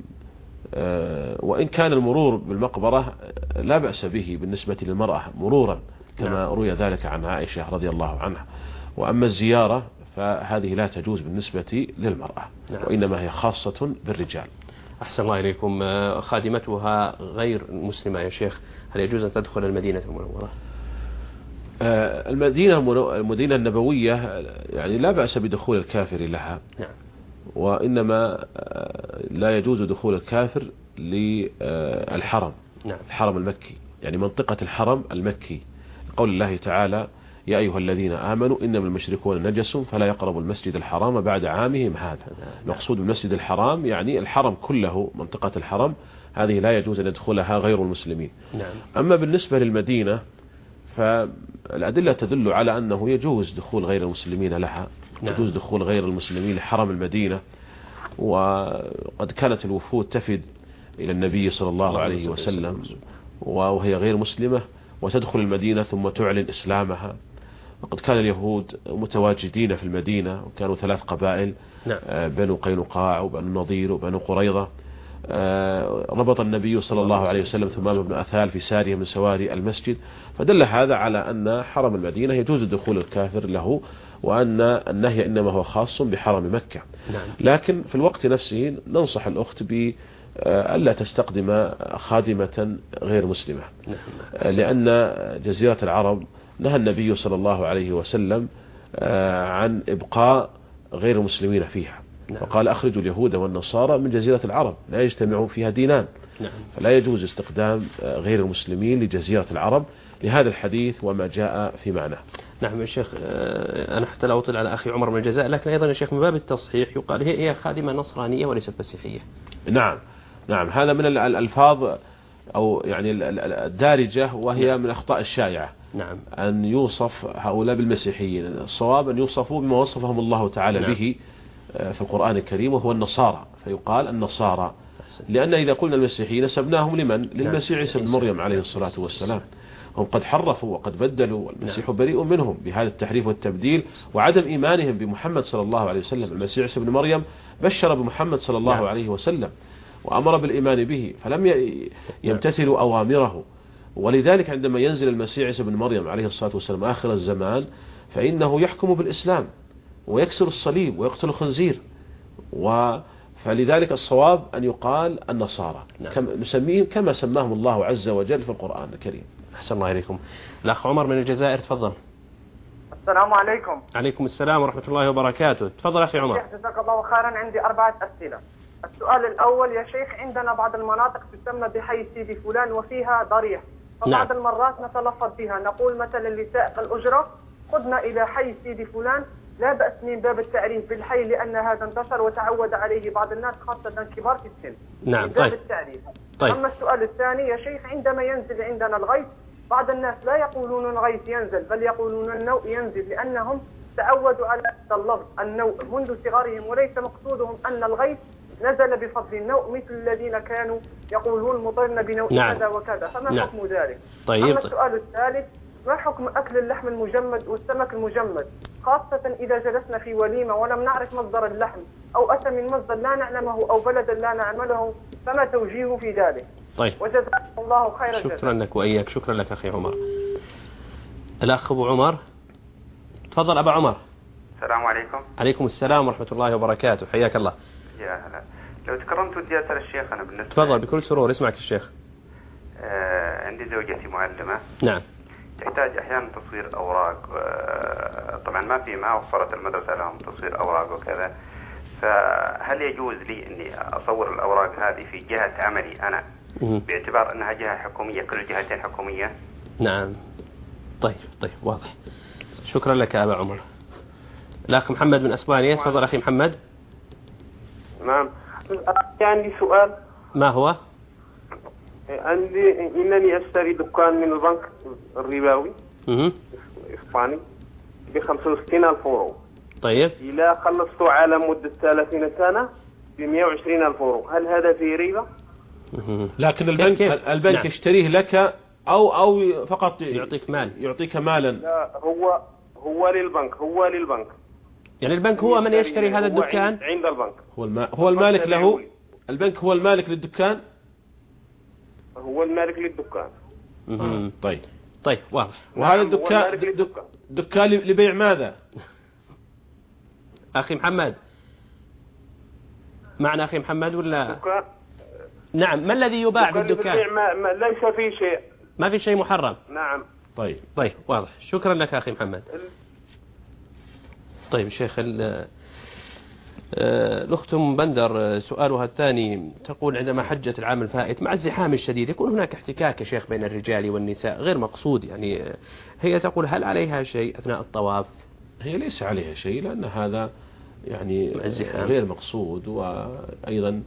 وإن كان المرور بالمقبرة لا بأس به بالنسبة للمرأة مرورا، كما روي ذلك عن عائشة رضي الله عنها. وأما الزيارة فهذه لا تجوز بالنسبة للمرأة، وإنما هي خاصة بالرجال. أحسن الله إليكم. خادمتها غير مسلمة يا شيخ، هل يجوز أن تدخل المدينة المنورة؟ المدينة المدينة النبوية يعني لا بأس بدخول الكافر لها. نعم. وإنما لا يجوز دخول الكافر للحرم. نعم. الحرم المكي، يعني منطقة الحرم المكي، قول الله تعالى: يا أيها الذين آمنوا إنما المشركون نجس فلا يقربوا المسجد الحرام بعد عامهم هذا. مقصود بالمسجد الحرام يعني الحرم كله، منطقة الحرم هذه لا يجوز أن يدخلها غير المسلمين. نعم. أما بالنسبة للمدينة فالأدلة تدل على أنه يجوز دخول غير المسلمين لها. نعم. يجوز دخول غير المسلمين لحرم المدينة، وقد كانت الوفود تفد إلى النبي صلى الله عليه وسلم وهي غير مسلمة وتدخل المدينة ثم تعلن إسلامها. وقد كان اليهود متواجدين في المدينة، وكانوا ثلاث قبائل. نعم. بنو قينقاع وبنو نضير وبنو قريظة. ربط النبي صلى الله عليه وسلم ثمام بن أثال في سارية من سواري المسجد، فدل هذا على أن حرم المدينة يجوز دخول الكافر له، وأن النهي إنما هو خاص بحرم مكة. نعم. لكن في الوقت نفسه ننصح الأخت بألا تستقدم خادمة غير مسلمة. نعم. لأن جزيرة العرب نهى النبي صلى الله عليه وسلم عن إبقاء غير المسلمين فيها. نعم. وقال: أخرجوا اليهود والنصارى من جزيرة العرب لا يجتمعون فيها دينان. نعم. فلا يجوز استخدام غير المسلمين لجزيرة العرب لهذا الحديث وما جاء في معناه. نعم يا شيخ، أنا حتى لا أطل على أخي عمر من الجزائر، لكن أيضا يا شيخ من باب التصحيح يقال هي هي خادمة نصرانية وليست مسيحية. نعم نعم، هذا من الألفاظ أو يعني الدارجة، وهي نعم. من الأخطاء الشائعة. نعم. أن يوصف هؤلاء بالمسيحيين، الصواب أن يوصفوا بما وصفهم الله تعالى نعم. به في القرآن الكريم، وهو النصارى، فيقال النصارى، لأن إذا قلنا المسيحيين نسبناهم لمن؟ للمسيح عيسى بن مريم عليه الصلاة والسلام. هم قد حرفوا وقد بدلوا، والمسيح بريء منهم بهذا التحريف والتبديل وعدم إيمانهم بمحمد صلى الله عليه وسلم. المسيح عيسى بن مريم بشر بمحمد صلى الله عليه وسلم، وأمر بالإيمان به، فلم يمتثلوا أوامره. ولذلك عندما ينزل المسيح عيسى بن مريم عليه الصلاة والسلام آخر الزمان فإنه يحكم بالإسلام ويكسر الصليب ويقتل الخنزير. فلذلك الصواب أن يقال النصارى، نعم. كما نسميهم كما سماهم الله عز وجل في القرآن الكريم. أحسن الله إليكم. الأخ عمر من الجزائر، تفضل. السلام عليكم. عليكم السلام ورحمة الله وبركاته. تفضل أخي عمر. جزاك الله خيرا. عندي أربعة أسئلة. السؤال الأول: يا شيخ، عندنا بعض المناطق تسمى بحي سيدي فلان وفيها ضريح، فبعض نعم. المرات نتلفظ بها، نقول مثلا لسائق الأجرة: خذنا إلى حي سيدي فلان. لا بأس من باب التعريف بالحي لأن هذا انتشر وتعود عليه بعض الناس خاصة كبار في السن. نعم. من باب طيب. التعريف. طيب. أما السؤال الثاني: يا شيخ، عندما ينزل عندنا الغيث بعض الناس لا يقولون الغيث ينزل بل يقولون النوء ينزل، لأنهم تعودوا على اللفظ النوء منذ صغارهم، وليس مقصودهم أن الغيث نزل بفضل النوء مثل الذين كانوا يقولون مطرنا بنوء نعم. كذا وكذا، فما نعم. حكم ذلك؟ طيب. أما السؤال الثالث: ما حكم أكل اللحم المجمد والسمك المجمد، خاصة إذا جلسنا في وليمة ولم نعرف مصدر اللحم أو أتى من مصدر لا نعلمه أو بلدا لا نعمله، فما توجيهه في ذلك؟ طيب. وجزاكم الله خير الجزاء. شكرا لك وإياك. شكرا لك أخي عمر. الأخ أبو عمر، تفضل أبا عمر. السلام عليكم. عليكم السلام ورحمة الله وبركاته. حياك الله. يا هلا. لو تكرمت ودي أسأل الشيخ أنا بالنسبة. تفضل بكل سرور، اسمعك الشيخ. آه عندي زوجتي معلمة. نعم. تحتاج أحيانا تصوير أوراق، آه طبعا ما في ما وفرت المدرسة لهم تصوير أوراق وكذا، فهل يجوز لي إني أصور الأوراق هذه في جهة عملي أنا باعتبار أنها جهة حكومية، كل الجهتين حكومية؟ نعم. طيب طيب واضح. شكرا لك أبا عمر. الأخ محمد من أسبانيا، تفضل أخي محمد. نعم. عندي سؤال. ما هو؟ عندي إنني أشتري دكان من البنك الربوي الإسباني بخمسة وستين ألف أورو. طيب. إذا خلصت على مدة ثلاثين سنة بمئة وعشرين ألف أورو، هل هذا فيه ربا؟ لكن البنك كيف كيف؟ البنك نعم. يشتريه لك أو أو فقط يعطيك مال، يعطيك مالا. لا، هو هو للبنك هو للبنك يعني البنك هو من يشتري هذا الدكان؟ عند البنك. هو الم... هو المالك له. البنك هو المالك للدكان. هو المالك للدكان. آه. طيب طيب واضح. وهذا الدكان دكان لبيع ماذا؟ أخي محمد معنا أخي محمد ولا؟ دكان. نعم. ما الذي يباع بالدكان؟ ما... ما... ليس فيه شيء. ما في شيء محرم. نعم. طيب طيب واضح. شكرا لك أخي محمد. طيب شيخ الأخت أم بندر سؤالها الثاني تقول: عندما حجت العام الفائت مع الزحام الشديد يكون هناك احتكاك يا شيخ بين الرجال والنساء غير مقصود، يعني هي تقول هل عليها شيء أثناء الطواف؟ هي ليس عليها شيء لأن هذا يعني غير مقصود، وأيضا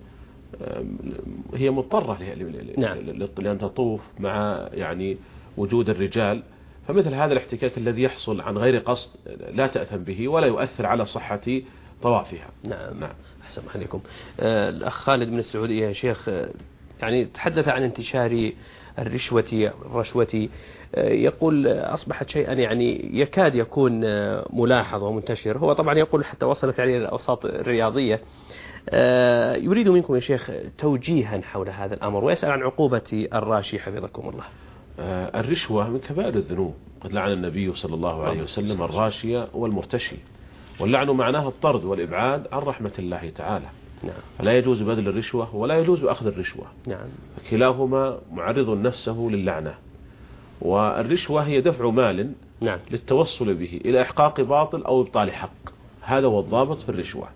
هي مضطرة نعم. لأن تطوف مع يعني وجود الرجال، فمثل هذا الاحتكاك الذي يحصل عن غير قصد لا تأثم به ولا يؤثر على صحة طوافها. نعم. نعم. أحسن عليكم. آه الأخ خالد من السعودية يا شيخ، آه يعني تحدث عن انتشار الرشوة الرشوة، آه يقول أصبحت شيئا يعني يكاد يكون آه ملاحظ ومنتشر. هو طبعا يقول حتى وصلت عليه الأوساط الرياضية. آه يريد منكم يا شيخ توجيها حول هذا الأمر ويسأل عن عقوبة الراشي حفظكم الله. آه الرشوة من كبائر الذنوب، قد لعن النبي صلى الله عليه وسلم الراشية والمرتشي، واللعن معناه الطرد والإبعاد عن رحمة الله تعالى. نعم. فلا يجوز بذل الرشوة ولا يجوز أخذ الرشوة. نعم. كلاهما معرض نفسه للعنة. والرشوة هي دفع مال نعم. للتوصل به إلى إحقاق باطل أو إبطال حق، هذا هو الضابط في الرشوة.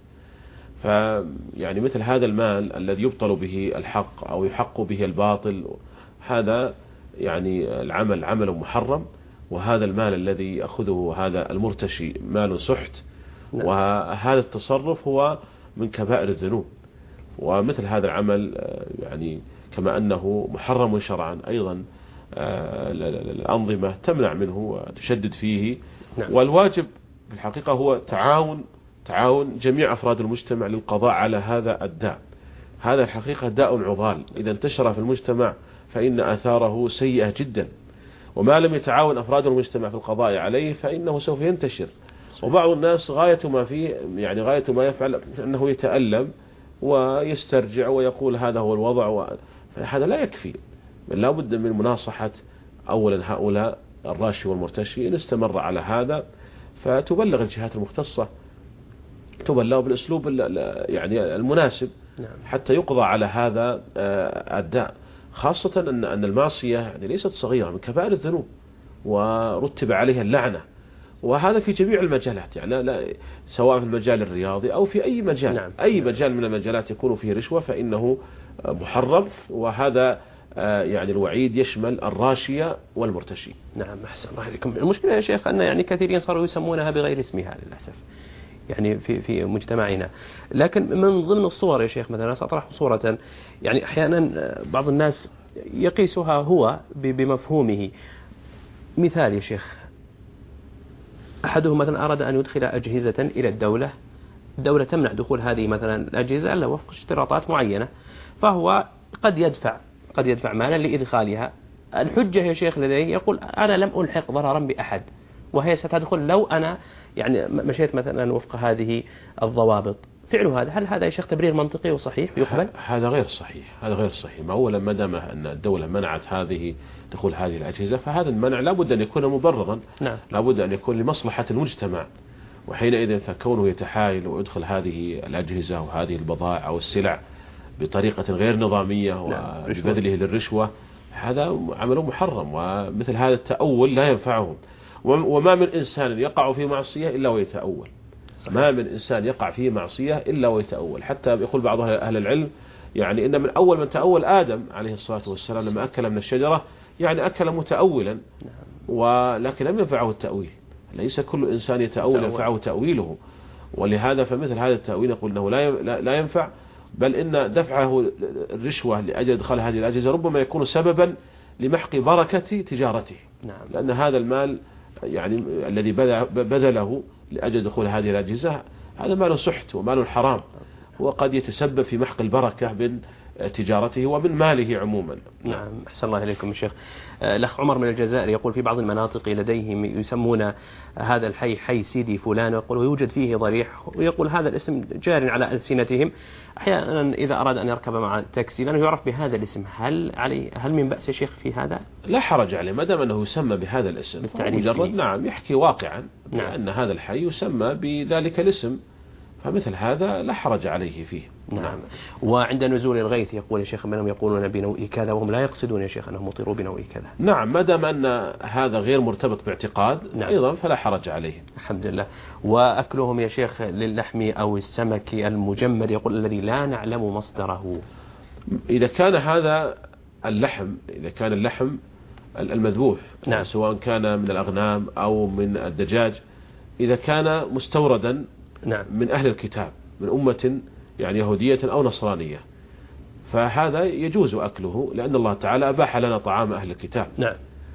فيعني مثل هذا المال الذي يبطل به الحق أو يحق به الباطل، هذا يعني العمل عمل محرم، وهذا المال الذي يأخذه هذا المرتشي مال سحت. نعم. وهذا التصرف هو من كبائر الذنوب، ومثل هذا العمل يعني كما أنه محرم شرعا أيضا الأنظمة تمنع منه وتشدد فيه. نعم. والواجب في الحقيقة هو تعاون تعاون جميع أفراد المجتمع للقضاء على هذا الداء. هذا الحقيقة داء عضال إذا انتشر في المجتمع فإن آثاره سيئة جدا، وما لم يتعاون أفراد المجتمع في القضاء عليه فإنه سوف ينتشر. وبعض الناس غاية ما فيه يعني غاية ما يفعل أنه يتألم ويسترجع ويقول هذا هو الوضع و... فهذا لا يكفي، بل لا بد من مناصحة أولا هؤلاء الراشي والمرتشي. إن استمر على هذا فتبلغ الجهات المختصة، تبلغ بالأسلوب يعني المناسب حتى يقضى على هذا الداء، خاصة أن أن المعصية يعني ليست صغيرة، من كبائر الذنوب ورتب عليها اللعنة، وهذا في جميع المجالات، يعني لا, لا سواء في المجال الرياضي أو في أي مجال. نعم. أي مجال من المجالات يكون فيه رشوة فإنه محرم، وهذا يعني الوعيد يشمل الراشية والمرتشي. نعم، أحسن الله عليكم. المشكلة يا شيخ أن يعني كثيرين صاروا يسمونها بغير اسمها للأسف يعني في في مجتمعنا. لكن من ضمن الصور يا شيخ مثلا سأطرح صورة يعني أحيانا بعض الناس يقيسها هو بمفهومه. مثال يا شيخ، أحدهم مثلا أراد أن يدخل أجهزة إلى الدولة، الدولة تمنع دخول هذه مثلا الأجهزة إلا وفق اشتراطات معينة، فهو قد يدفع قد يدفع مالا لإدخالها. الحجة يا شيخ لديه يقول أنا لم ألحق ضررا بأحد، وهي ستدخل لو أنا يعني مشيت مثلا وفق هذه الضوابط. فعله هذا، هل هذا يا شيخ تبرير منطقي وصحيح يقبل؟ هذا غير صحيح، هذا غير صحيح. ما أولا ما دام أن الدولة منعت هذه دخول هذه الأجهزة فهذا المنع لابد أن يكون مبررا. نعم. لابد أن يكون لمصلحة المجتمع، وحينئذ فكونه يتحايل ويدخل هذه الأجهزة وهذه البضائع أو السلع بطريقة غير نظامية وبذله للرشوة، هذا عمل محرم، ومثل هذا التأول لا ينفعهم. وما من إنسان يقع في معصية إلا ويتأول. صحيح. ما من إنسان يقع في معصية إلا ويتأول، حتى يقول بعض أهل العلم يعني إن من أول من تأول آدم عليه الصلاة والسلام لما أكل من الشجرة، يعني أكل متأولا، ولكن لم ينفعه التأويل. ليس كل إنسان يتأول ينفعه تأويله، ولهذا فمثل هذا التأويل نقول أنه لا ينفع، بل إن دفعه الرشوة لأجل إدخال هذه الأجهزة ربما يكون سببا لمحق بركة تجارته. نعم. لأن هذا المال يعني الذي بذله لأجل دخول هذه الأجهزة هذا مال سحت ومال حرام، وقد يتسبب في محق البركة من تجارته ومن ماله عموما. نعم، أحسن الله إليكم يا شيخ. الأخ عمر من الجزائر يقول في بعض المناطق لديهم يسمون هذا الحي حي سيدي فلان، ويقول ويوجد فيه ضريح، ويقول هذا الاسم جار على ألسنتهم. أحيانا إذا أراد أن يركب مع تاكسي لأنه يعرف بهذا الاسم، هل علي هل من بأس يا شيخ في هذا؟ لا حرج عليه ما دام أنه يسمى بهذا الاسم مجرد. نعم، يحكي واقعا. نعم. أن هذا الحي يسمى بذلك الاسم، فمثل هذا لا حرج عليه فيه. نعم. نعم. وعند نزول الغيث يقول يا شيخ منهم يقولون بنوء كذا، وهم لا يقصدون يا شيخ أنهم مطيروا بنوء كذا. نعم، ما دام أن هذا غير مرتبط باعتقاد. نعم. أيضا فلا حرج عليه. الحمد لله. وأكلهم يا شيخ للحم أو السمك المجمد يقول الذي لا نعلم مصدره. إذا كان هذا اللحم إذا كان اللحم المذبوح. نعم. سواء كان من الأغنام أو من الدجاج، إذا كان مستوردا. نعم. من أهل الكتاب من أمة يعني يهودية أو نصرانية، فهذا يجوز أكله لأن الله تعالى أباح لنا طعام أهل الكتاب. نعم.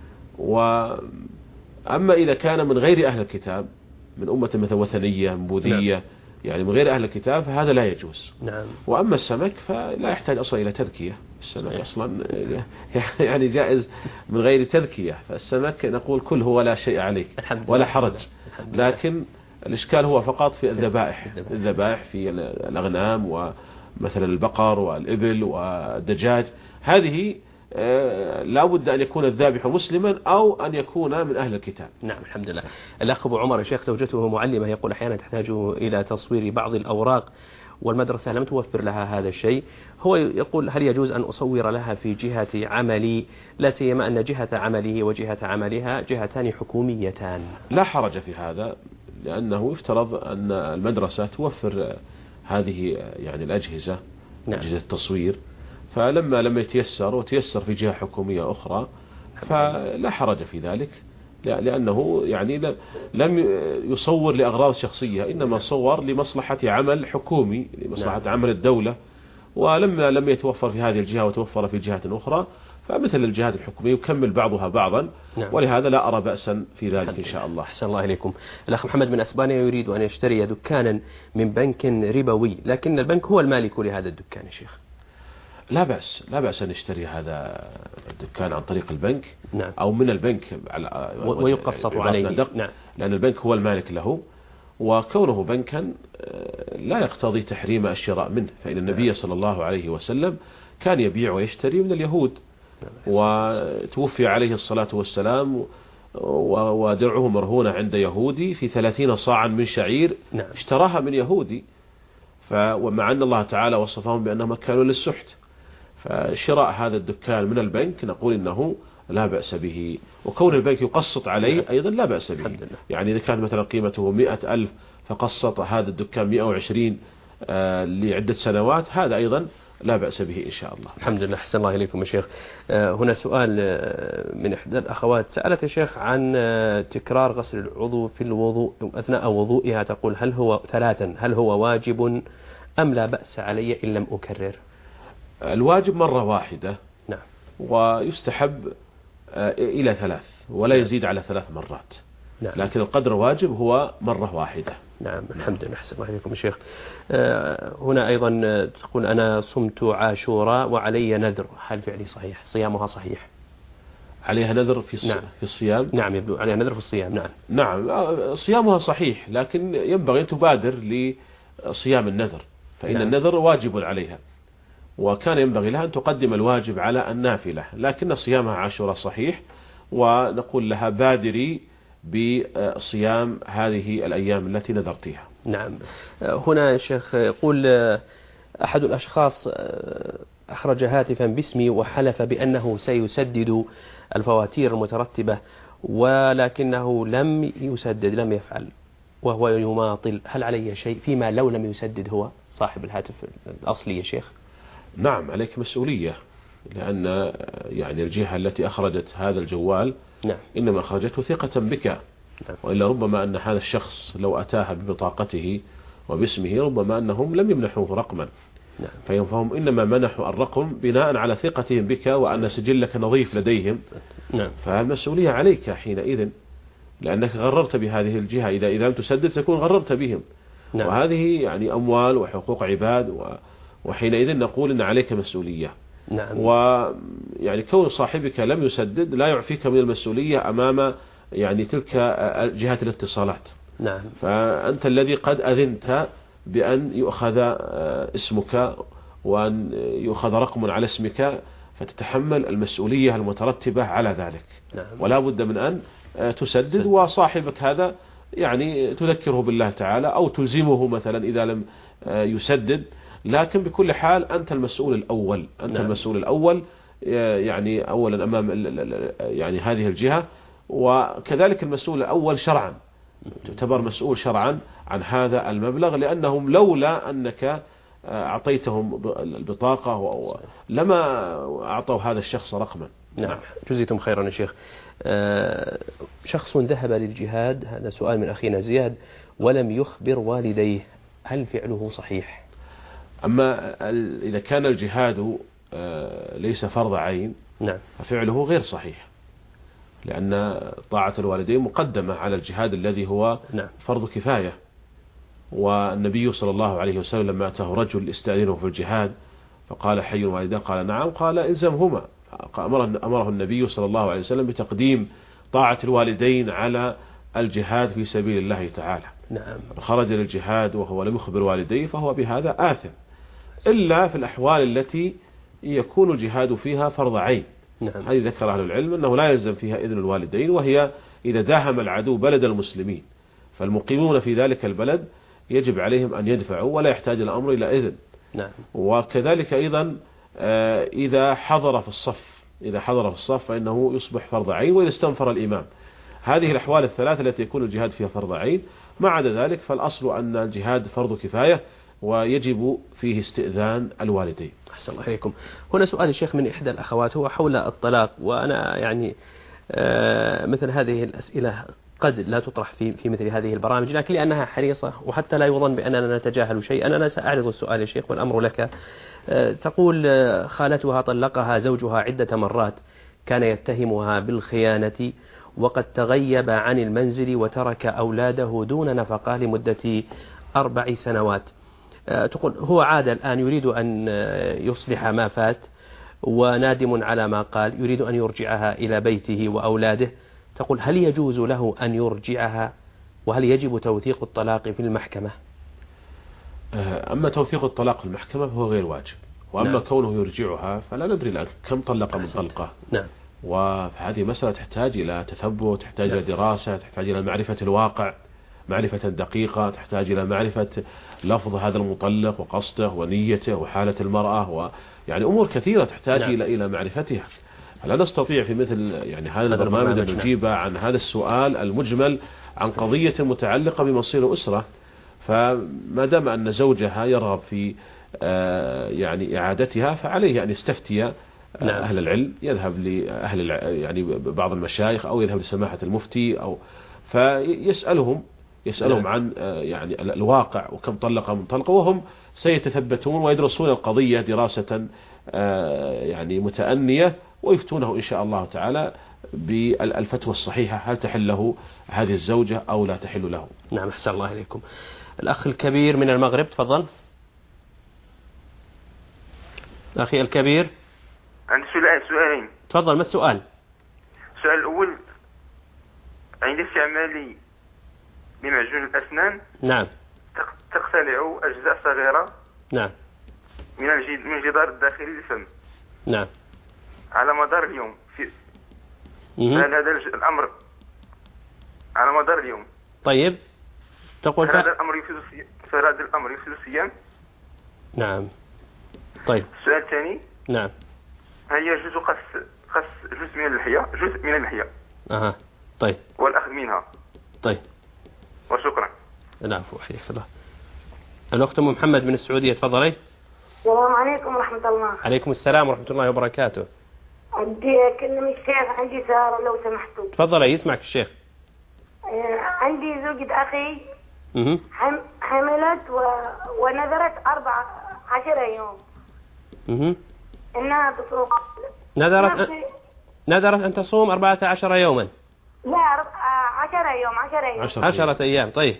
وأما إذا كان من غير أهل الكتاب من أمة مثل وثنية بوذية. نعم. يعني من غير أهل الكتاب فهذا لا يجوز. نعم. وأما السمك فلا يحتاج أصلا إلى تذكية، السمك صحيح. أصلا يعني جائز من غير تذكية، فالسمك نقول كله ولا شيء عليك ولا حرج. لكن الإشكال هو فقط في الذبائح الذبائح في الأغنام ومثلا البقر والإبل والدجاج، هذه لا بد أن يكون الذابح مسلما أو أن يكون من أهل الكتاب. نعم، الحمد لله. الأخ أبو عمر الشيخ زوجته معلمة يقول أحيانا تحتاج إلى تصوير بعض الأوراق والمدرسة لم توفر لها هذا الشيء. هو يقول هل يجوز أن أصور لها في جهة عملي، لا سيما أن جهة عمله وجهة عملها جهتان حكوميتان؟ لا حرج في هذا، لأنه يفترض أن المدرسة توفر هذه يعني الأجهزة. نعم. أجهزة التصوير، فلما لم يتيسر وتيسر في جهة حكومية أخرى فلا حرج في ذلك، لأنه يعني لم يصور لأغراض شخصية، إنما صور لمصلحة عمل حكومي، لمصلحة نعم. عمل الدولة. ولما لم يتوفر في هذه الجهة وتوفر في جهة أخرى فمثل الجهات الحكومية يكمل بعضها بعضا. نعم. ولهذا لا أرى بأسا في ذلك إن شاء الله. أحسن الله إليكم. الأخ محمد من أسبانيا يريد أن يشتري دكانا من بنك ربوي، لكن البنك هو المالك لهذا الدكان يا شيخ. لا بأس لا بأس أن يشتري هذا الدكان عن طريق البنك. نعم. أو من البنك ويقسط عليه. نعم. لأن البنك هو المالك له، وكونه بنكا لا يقتضي تحريم الشراء منه، فإن النبي صلى الله عليه وسلم كان يبيع ويشتري من اليهود، وتوفي عليه الصلاة والسلام ودرعه مرهونة عند يهودي في ثلاثين صاعا من شعير اشتراها من يهودي، ومع أن الله تعالى وصفهم بأنهم كانوا للسحت. فشراء هذا الدكان من البنك نقول إنه لا بأس به، وكون البنك يقسط عليه أيضا لا بأس به. يعني إذا كان مثلا قيمته مئة ألف فقسط هذا الدكان مئة وعشرين آه لعدة سنوات، هذا أيضا لا بأس به إن شاء الله. الحمد لله. أحسن الله إليكم يا شيخ. آه هنا سؤال من إحدى الأخوات سألت يا شيخ عن آه تكرار غسل العضو في الوضوء أثناء وضوئها، تقول هل هو ثلاثا هل هو واجب أم لا بأس علي إن لم أكرر؟ الواجب مرة واحدة، نعم، ويستحب إلى ثلاث ولا يزيد على ثلاث مرات، نعم. لكن القدر واجب هو مرة واحدة. نعم الحمد لله. أحسن الله إليكم يا شيخ. هنا أيضا تقول أنا صمت عاشوراء وعلي نذر، هل فعلي صحيح؟ صيامها صحيح؟ عليها نذر في نعم. في الصيام؟ نعم يبدو عليها نذر في الصيام. نعم نعم صيامها صحيح، لكن ينبغي أن تبادر لصيام النذر، فإن نعم. النذر واجب عليها، وكان ينبغي لها أن تقدم الواجب على النافلة، لكن صيامها عاشوراء صحيح، ونقول لها بادري بصيام هذه الأيام التي نذرتها. نعم. هنا يا شيخ يقول أحد الأشخاص أخرج هاتفا باسمي وحلف بأنه سيسدد الفواتير المترتبة، ولكنه لم يسدد، لم يفعل وهو يماطل، هل علي شيء فيما لو لم يسدد هو صاحب الهاتف الأصلي يا شيخ؟ نعم عليك مسؤولية، لأن يعني الجهة التي أخرجت هذا الجوال نعم. إنما أخرجته ثقة بك، نعم. وإلا ربما أن هذا الشخص لو أتاها ببطاقته وباسمه ربما أنهم لم يمنحوه رقما، نعم. فهم إنما منحوا الرقم بناء على ثقتهم بك وأن سجلك نظيف لديهم، نعم. فالمسؤولية عليك حينئذ، لأنك غررت بهذه الجهة، إذا إذا لم تسدد تكون غررت بهم، نعم. وهذه يعني أموال وحقوق عباد، و وحينئذ نقول إن عليك مسؤولية، نعم. ويعني كون صاحبك لم يسدد لا يعفيك من المسؤولية أمام يعني تلك جهات الاتصالات، نعم. فأنت الذي قد أذنت بأن يؤخذ اسمك وأن يؤخذ رقم على اسمك، فتتحمل المسؤولية المترتبة على ذلك، نعم. ولا بد من أن تسدد، وصاحبك هذا يعني تذكره بالله تعالى أو تلزمه مثلا إذا لم يسدد، لكن بكل حال أنت المسؤول الأول، أنت نعم. المسؤول الأول يعني أولا أمام يعني هذه الجهة، وكذلك المسؤول الأول شرعا، تعتبر مسؤول شرعا عن هذا المبلغ، لأنهم لولا أنك أعطيتهم البطاقة لما أعطوا هذا الشخص رقما. نعم جزيتم خيرا يا شيخ. شخص ذهب للجهاد، هذا سؤال من أخينا زياد، ولم يخبر والديه، هل فعله صحيح؟ أما إذا كان الجهاد ليس فرض عين، نعم. ففعله غير صحيح، لأن طاعة الوالدين مقدمة على الجهاد الذي هو نعم. فرض كفاية، والنبي صلى الله عليه وسلم لما أتاه رجل استأذنه في الجهاد فقال حي والداه، قال نعم، قال إلزمهما، أمره النبي صلى الله عليه وسلم بتقديم طاعة الوالدين على الجهاد في سبيل الله تعالى. نعم. خرج للجهاد وهو لم يخبر والديه فهو بهذا آثم، إلا في الأحوال التي يكون الجهاد فيها فرض عين. نعم. هذه ذكر أهل العلم أنه لا يلزم فيها إذن الوالدين، وهي إذا داهم العدو بلد المسلمين فالمقيمون في ذلك البلد يجب عليهم أن يدفعوا ولا يحتاج الأمر إلى إذن. نعم. وكذلك أيضا إذا حضر في الصف، إذا حضر في الصف فإنه يصبح فرض عين، وإذا استنفر الإمام. هذه الأحوال الثلاثة التي يكون الجهاد فيها فرض عين. ما عدا ذلك فالأصل أن الجهاد فرض كفاية ويجب فيه استئذان الوالدين. أحسن الله إليكم. هنا سؤال الشيخ من إحدى الأخوات هو حول الطلاق، وأنا يعني مثل هذه الأسئلة قد لا تطرح في في مثل هذه البرامج، لكن لأنها حريصة وحتى لا يظن بأننا نتجاهل شيئا أنا سأعرض السؤال يا شيخ والأمر لك. تقول خالتها طلقها زوجها عدة مرات، كان يتهمها بالخيانة وقد تغيب عن المنزل وترك أولاده دون نفقة لمدة أربع سنوات. تقول هو عاد الآن يريد أن يصلح ما فات ونادم على ما قال، يريد أن يرجعها إلى بيته وأولاده. تقول هل يجوز له أن يرجعها وهل يجب توثيق الطلاق في المحكمة؟ أما توثيق الطلاق في المحكمة فهو غير واجب، وأما نعم. كونه يرجعها فلا ندري الآن كم طلق من طلقة. نعم. وهذه مسألة تحتاج إلى تثبت، تحتاج إلى دراسة، تحتاج إلى معرفة الواقع معرفة دقيقة، تحتاج إلى معرفة لفظ هذا المطلق وقصده ونيته وحالة المرأة، ويعني أمور كثيرة تحتاج نعم. إلى إلى معرفتها. لا نستطيع في مثل يعني هذا البرنامج أن نجيب عن هذا السؤال المجمل عن قضية متعلقة بمصير أسرة. فما دام أن زوجها يرغب في يعني إعادتها فعليه أن يستفتي نعم. أهل العلم، يذهب لأهل يعني بعض المشايخ أو يذهب لسماحة المفتي أو فيسألهم يسألهم نعم. عن يعني الواقع وكم طلق من طلقة، وهم سيتثبتون ويدرسون القضية دراسة يعني متأنية ويفتونه إن شاء الله تعالى بالفتوى الصحيحة، هل تحل له هذه الزوجة أو لا تحل له. نعم أحسن الله إليكم. الأخ الكبير من المغرب تفضل. أخي الكبير عندي سؤال سؤالين. تفضل، ما السؤال؟ السؤال الأول، عند استعمالي لمعجون الأسنان نعم تقتلع أجزاء صغيرة نعم من من الجدار الداخلي للفم نعم على مدار اليوم. في هل هذا الأمر على مدار اليوم؟ طيب تقول هل هذا الأمر يفسد هل هذا الأمر يفسد الصيام؟ نعم. طيب السؤال الثاني، نعم هل يجوز قص قص جزء من اللحية جزء من اللحية أها طيب والأخذ منها؟ طيب وشكرا. العفو حياك الله. الأخت أم محمد من السعودية تفضلي. السلام عليكم ورحمة الله. عليكم السلام ورحمة الله وبركاته. عندي كلمة الشيخ، عندي سارة لو سمحتوا. تفضلي يسمعك الشيخ. عندي زوجة أخي اها حملت و... ونذرت أربعة عشر يوم اها إنها تصوم. نذرت أن... نذرت أن تصوم أربعة عشر يوما. لا عشر يوم عشر يوم عشرة, عشرة أيام. طيب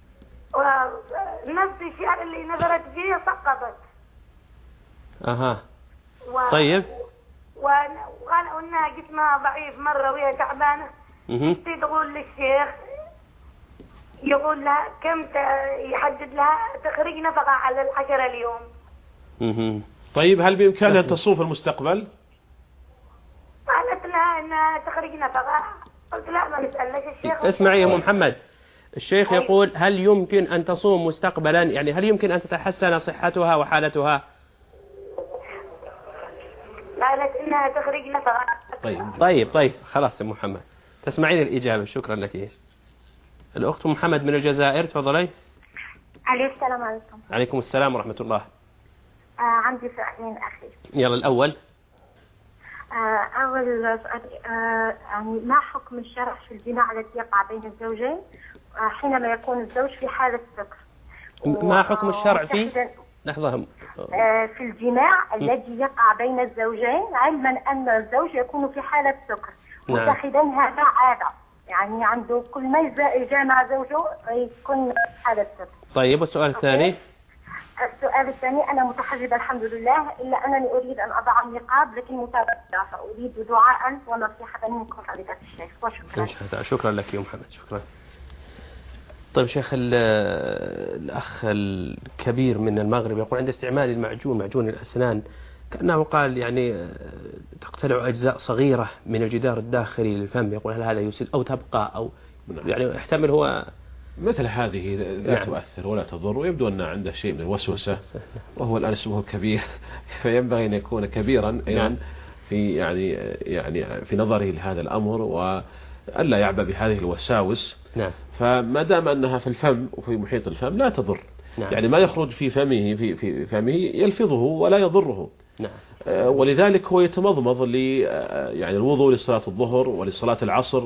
ونفس الشهر اللي نذرت فيه سقطت. أها و... طيب وقالوا إنها جسمها ضعيف مرة وهي تعبانة. اها تقول للشيخ يقول لها كم ت... يحدد لها تخرج نفقة على العشرة اليوم. اها طيب هل بإمكانها أن تصوم في المستقبل؟ قالت لها أنها تخرج نفقة. قلت لا ما نسألش الشيخ. اسمعي يا أم محمد، الشيخ يقول هل يمكن أن تصوم مستقبلا، يعني هل يمكن أن تتحسن صحتها وحالتها؟ قالت إنها تخرج نفقة. طيب طيب طيب خلاص يا أم محمد تسمعين الإجابة. شكرا لك. الأخت محمد من الجزائر تفضلي. عليكم السلام عليكم. عليكم السلام ورحمة الله. آه عندي سؤالين أخي. يلا الأول. آه أول سؤال، آه يعني ما حكم الشرع في الجماع الذي يقع بين الزوجين آه حينما يكون الزوج في حالة سكر؟ ما حكم الشرع في لحظة آه في الجماع الذي يقع بين الزوجين علما أن الزوج يكون في حالة سكر متخذا هذا عادة، يعني عنده كل ما يجامع زوجه يكون في حالة سكر. طيب والسؤال الثاني؟ السؤال الثاني، أنا متحجبة الحمد لله إلا أنني أريد أن أضع النقاب لكن متابعة، فأريد دعاء ونصيحة منكم فضيلة الشيخ وشكرا. شكرا لك يا محمد. شكرا. طيب شيخ، الأخ الكبير من المغرب يقول عند استعمال المعجون معجون الأسنان كأنه قال يعني تقتلع أجزاء صغيرة من الجدار الداخلي للفم، يقول هل هذا يفسد أو تبقى أو يعني يحتمل هو مثل هذه لا نعم. تؤثر ولا تضر، ويبدو أن عنده شيء من الوسوسة وهو الآن اسمه كبير فينبغي أن يكون كبيرا أيضا في يعني يعني في نظره لهذا الأمر وألا يعبأ بهذه الوساوس. نعم. فما دام أنها في الفم وفي محيط الفم لا تضر. نعم. يعني ما يخرج في فمه في في فمه يلفظه ولا يضره. نعم. ولذلك هو يتمضمض ل يعني الوضوء لصلاة الظهر ولصلاة العصر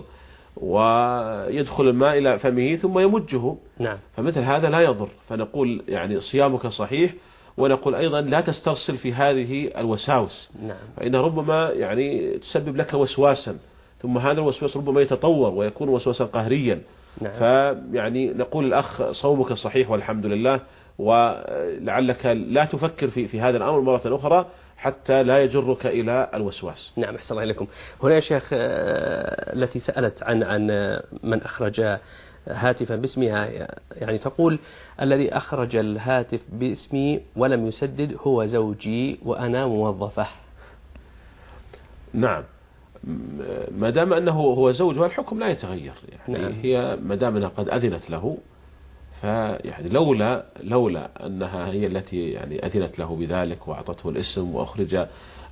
ويدخل الماء إلى فمه ثم يمجه. نعم. فمثل هذا لا يضر، فنقول يعني صيامك صحيح، ونقول أيضا لا تسترسل في هذه الوساوس. نعم. فإنها ربما يعني تسبب لك وسواسا، ثم هذا الوسواس ربما يتطور ويكون وسواسا قهريا. نعم. فيعني نقول الأخ صومك صحيح والحمد لله، ولعلك لا تفكر في في هذا الأمر مرة أخرى حتى لا يجرك إلى الوسواس. نعم أحسن الله إليكم. هنا يا شيخ التي سألت عن عن من أخرج هاتفا باسمها، يعني تقول الذي أخرج الهاتف باسمي ولم يسدد هو زوجي وأنا موظفة. نعم، ما دام أنه هو زوجها الحكم لا يتغير، يعني نعم. هي ما دام أنها قد أذنت له، فيعني لولا لولا أنها هي التي يعني أذنت له بذلك وأعطته الاسم وأخرج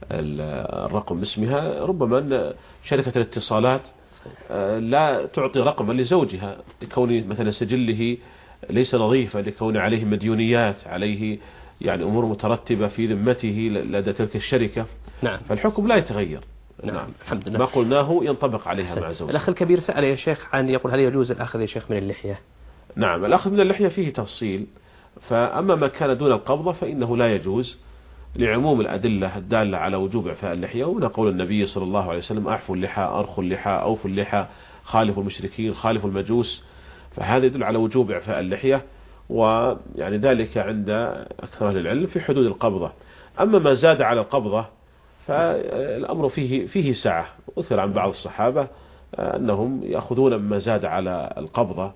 الرقم باسمها، ربما أن شركة الاتصالات لا تعطي رقما لزوجها لكون مثلا سجله ليس نظيفا، لكون عليه مديونيات، عليه يعني أمور مترتبة في ذمته لدى تلك الشركة. نعم. فالحكم لا يتغير. نعم. نعم. الحمد لله. ما قلناه ينطبق عليها مع زوجها. الأخ الكبير سأل يا شيخ عن يقول هل يجوز الأخذ يا شيخ من اللحية؟ نعم، الأخذ من اللحية فيه تفصيل، فأما ما كان دون القبضة فإنه لا يجوز لعموم الأدلة الدالة على وجوب إعفاء اللحية، ومن قول النبي صلى الله عليه وسلم أعفوا اللحى، أرخوا اللحى، أوفوا اللحى، خالفوا المشركين، خالفوا المجوس، فهذا يدل على وجوب إعفاء اللحية، ويعني ذلك عند أكثر أهل العلم في حدود القبضة. أما ما زاد على القبضة فالأمر فيه فيه سعة، أثر عن بعض الصحابة أنهم يأخذون مما زاد على القبضة،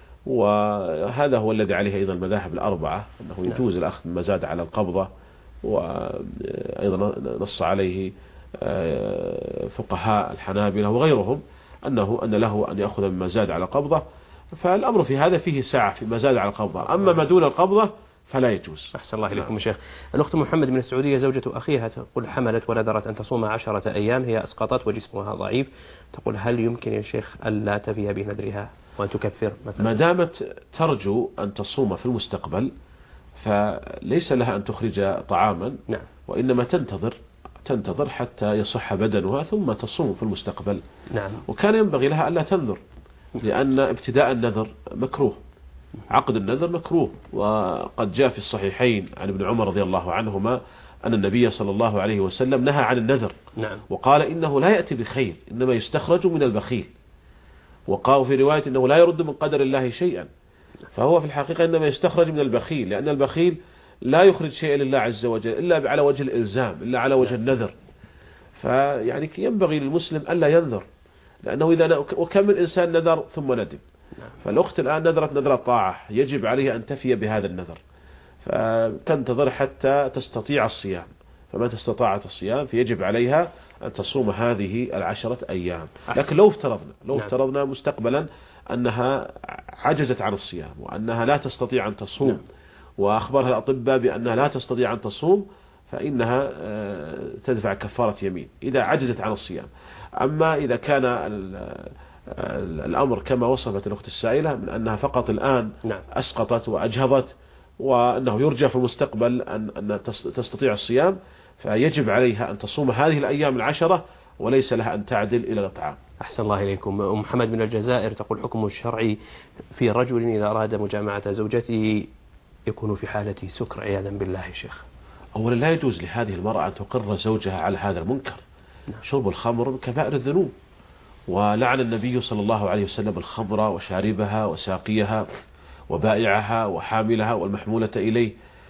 وهذا هو الذي عليه أيضا المذاهب الأربعة، أنه يجوز الأخذ مما زاد على القبضة، وأيضا نص عليه فقهاء الحنابلة وغيرهم أنه أن له أن يأخذ مما زاد على القبضة، فالأمر في هذا فيه سعة فيما زاد على القبضة. أما ما دون القبضة فلا يجوز. أحسن الله إليكم يا شيخ. الأخت محمد من السعودية زوجة أخيها تقول حملت ونذرت أن تصوم عشرة أيام، هي أسقطت وجسمها ضعيف، تقول هل يمكن يا شيخ ألا تفي بنذرها وأن تكفر مثلا؟ ما دامت ترجو أن تصوم في المستقبل فليس لها أن تخرج طعاما. نعم. وإنما تنتظر تنتظر حتى يصح بدنها ثم تصوم في المستقبل. نعم. وكان ينبغي لها ألا تنذر، لأن ابتداء النذر مكروه، عقد النذر مكروه، وقد جاء في الصحيحين عن ابن عمر رضي الله عنهما أن النبي صلى الله عليه وسلم نهى عن النذر. نعم. وقال إنه لا يأتي بخير، إنما يستخرج من البخيل، وقال في رواية إنه لا يرد من قدر الله شيئا، فهو في الحقيقة إنما يستخرج من البخيل، لأن البخيل لا يخرج شيئا لله عز وجل إلا على وجه الإلزام، إلا على وجه النذر. فيعني ينبغي للمسلم ألا ينذر، لأنه إذا وكم من إنسان نذر ثم ندم. فالأخت الآن نذرت نذر طاعة، يجب عليها أن تفي بهذا النذر، فتنتظر حتى تستطيع الصيام، فما استطاعت الصيام فيجب عليها أن تصوم هذه العشرة أيام. لكن لو افترضنا لو افترضنا مستقبلا أنها عجزت عن الصيام وأنها لا تستطيع أن تصوم، وأخبرها الأطباء بأنها لا تستطيع أن تصوم، فإنها تدفع كفارة يمين إذا عجزت عن الصيام. أما إذا كان الأمر كما وصفت الأخت السائلة من أنها فقط الآن أسقطت وأجهضت، وأنه يرجى في المستقبل أن أن تستطيع الصيام، فيجب عليها أن تصوم هذه الأيام العشرة وليس لها أن تعدل إلى الإطعام. أحسن الله إليكم. أم محمد من الجزائر تقول حكم الشرعي في رجل إذا أراد مجامعة زوجته يكون في حالة سكر عياذا بالله يا شيخ. أولا لا يجوز لهذه المرأة أن تقر زوجها على هذا المنكر. شرب الخمر من كبائر الذنوب، ولعن النبي صلى الله عليه وسلم الخمر وشاربها وساقيها وبائعها وحاملها والمحمولة إليه.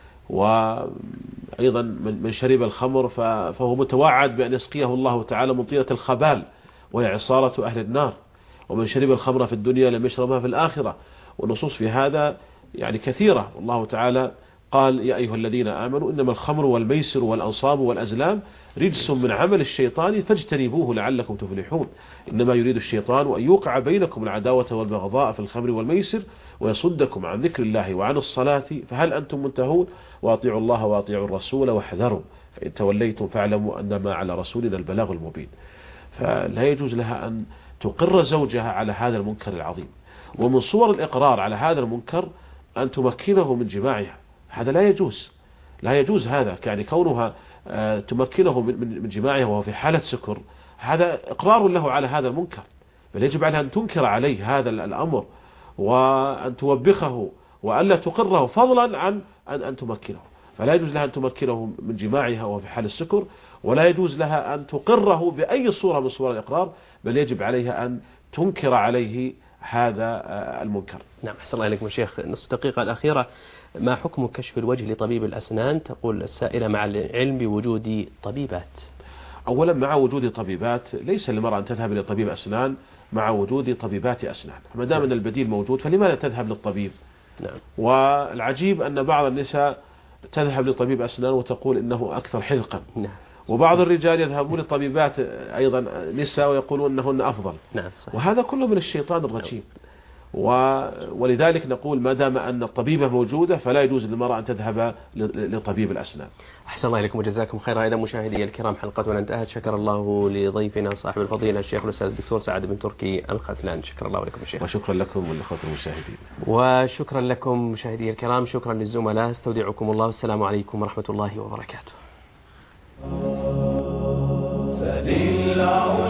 وأيضا من شرب الخمر فهو متوعد بأن يسقيه الله تعالى مطيرة الخبال وهي عصارة أهل النار، ومن شرب الخمر في الدنيا لم يشربها في الآخرة. والنصوص في هذا يعني كثيرة، والله تعالى قال يا أيها الذين آمنوا إنما الخمر والميسر والأنصاب والأزلام رجس من عمل الشيطان فاجتنبوه لعلكم تفلحون، إنما يريد الشيطان أن يوقع بينكم العداوة والبغضاء في الخمر والميسر ويصدكم عن ذكر الله وعن الصلاة فهل أنتم منتهون وأطيعوا الله وأطيعوا الرسول واحذروا فإن توليتم فاعلموا أنما على رسولنا البلاغ المبين. فلا يجوز لها أن تقر زوجها على هذا المنكر العظيم. ومن صور الإقرار على هذا المنكر أن تمكنه من جماعها، هذا لا يجوز لا يجوز هذا، يعني كونها تمكنه من جماعها وهو في حالة سكر، هذا إقرار له على هذا المنكر، بل يجب عليها أن تنكر عليه هذا الأمر وأن توبخه وألا تقره فضلا عن أن تمكنه. فلا يجوز لها أن تمكنه من جماعها وهو في حال السكر، ولا يجوز لها أن تقره بأي صورة من صور الإقرار، بل يجب عليها أن تنكر عليه هذا المنكر. نعم أحسن الله إليكم شيخ. نصف دقيقة الأخيرة، ما حكم كشف الوجه لطبيب الأسنان؟ تقول السائلة مع العلم بوجود طبيبات. أولا مع وجود طبيبات ليس للمرأة أن تذهب إلى طبيب أسنان مع وجود طبيبات أسنان. فما دام أن البديل موجود فلماذا تذهب للطبيب؟ نعم. والعجيب أن بعض النساء تذهب لطبيب أسنان وتقول إنه أكثر حذقا. نعم. وبعض الرجال يذهبون لطبيبات أيضا نساء ويقولون أنهن أفضل. نعم صحيح. وهذا كله من الشيطان الرجيم. و... ولذلك نقول ما دام أن الطبيبة موجودة فلا يجوز للمرأة أن تذهب لطبيب الأسنان. أحسن الله إليكم وجزاكم خيرا. إذا مشاهدي الكرام حلقتنا انتهت. شكر الله لضيفنا صاحب الفضيلة الشيخ الأستاذ الدكتور سعد بن تركي الختلان. شكر الله لكم الشيخ. وشكرا لكم ولأخوة المشاهدين. وشكرا لكم مشاهدي الكرام. شكرا للزملاء. استودعكم الله. السلام عليكم ورحمة الله وبركاته.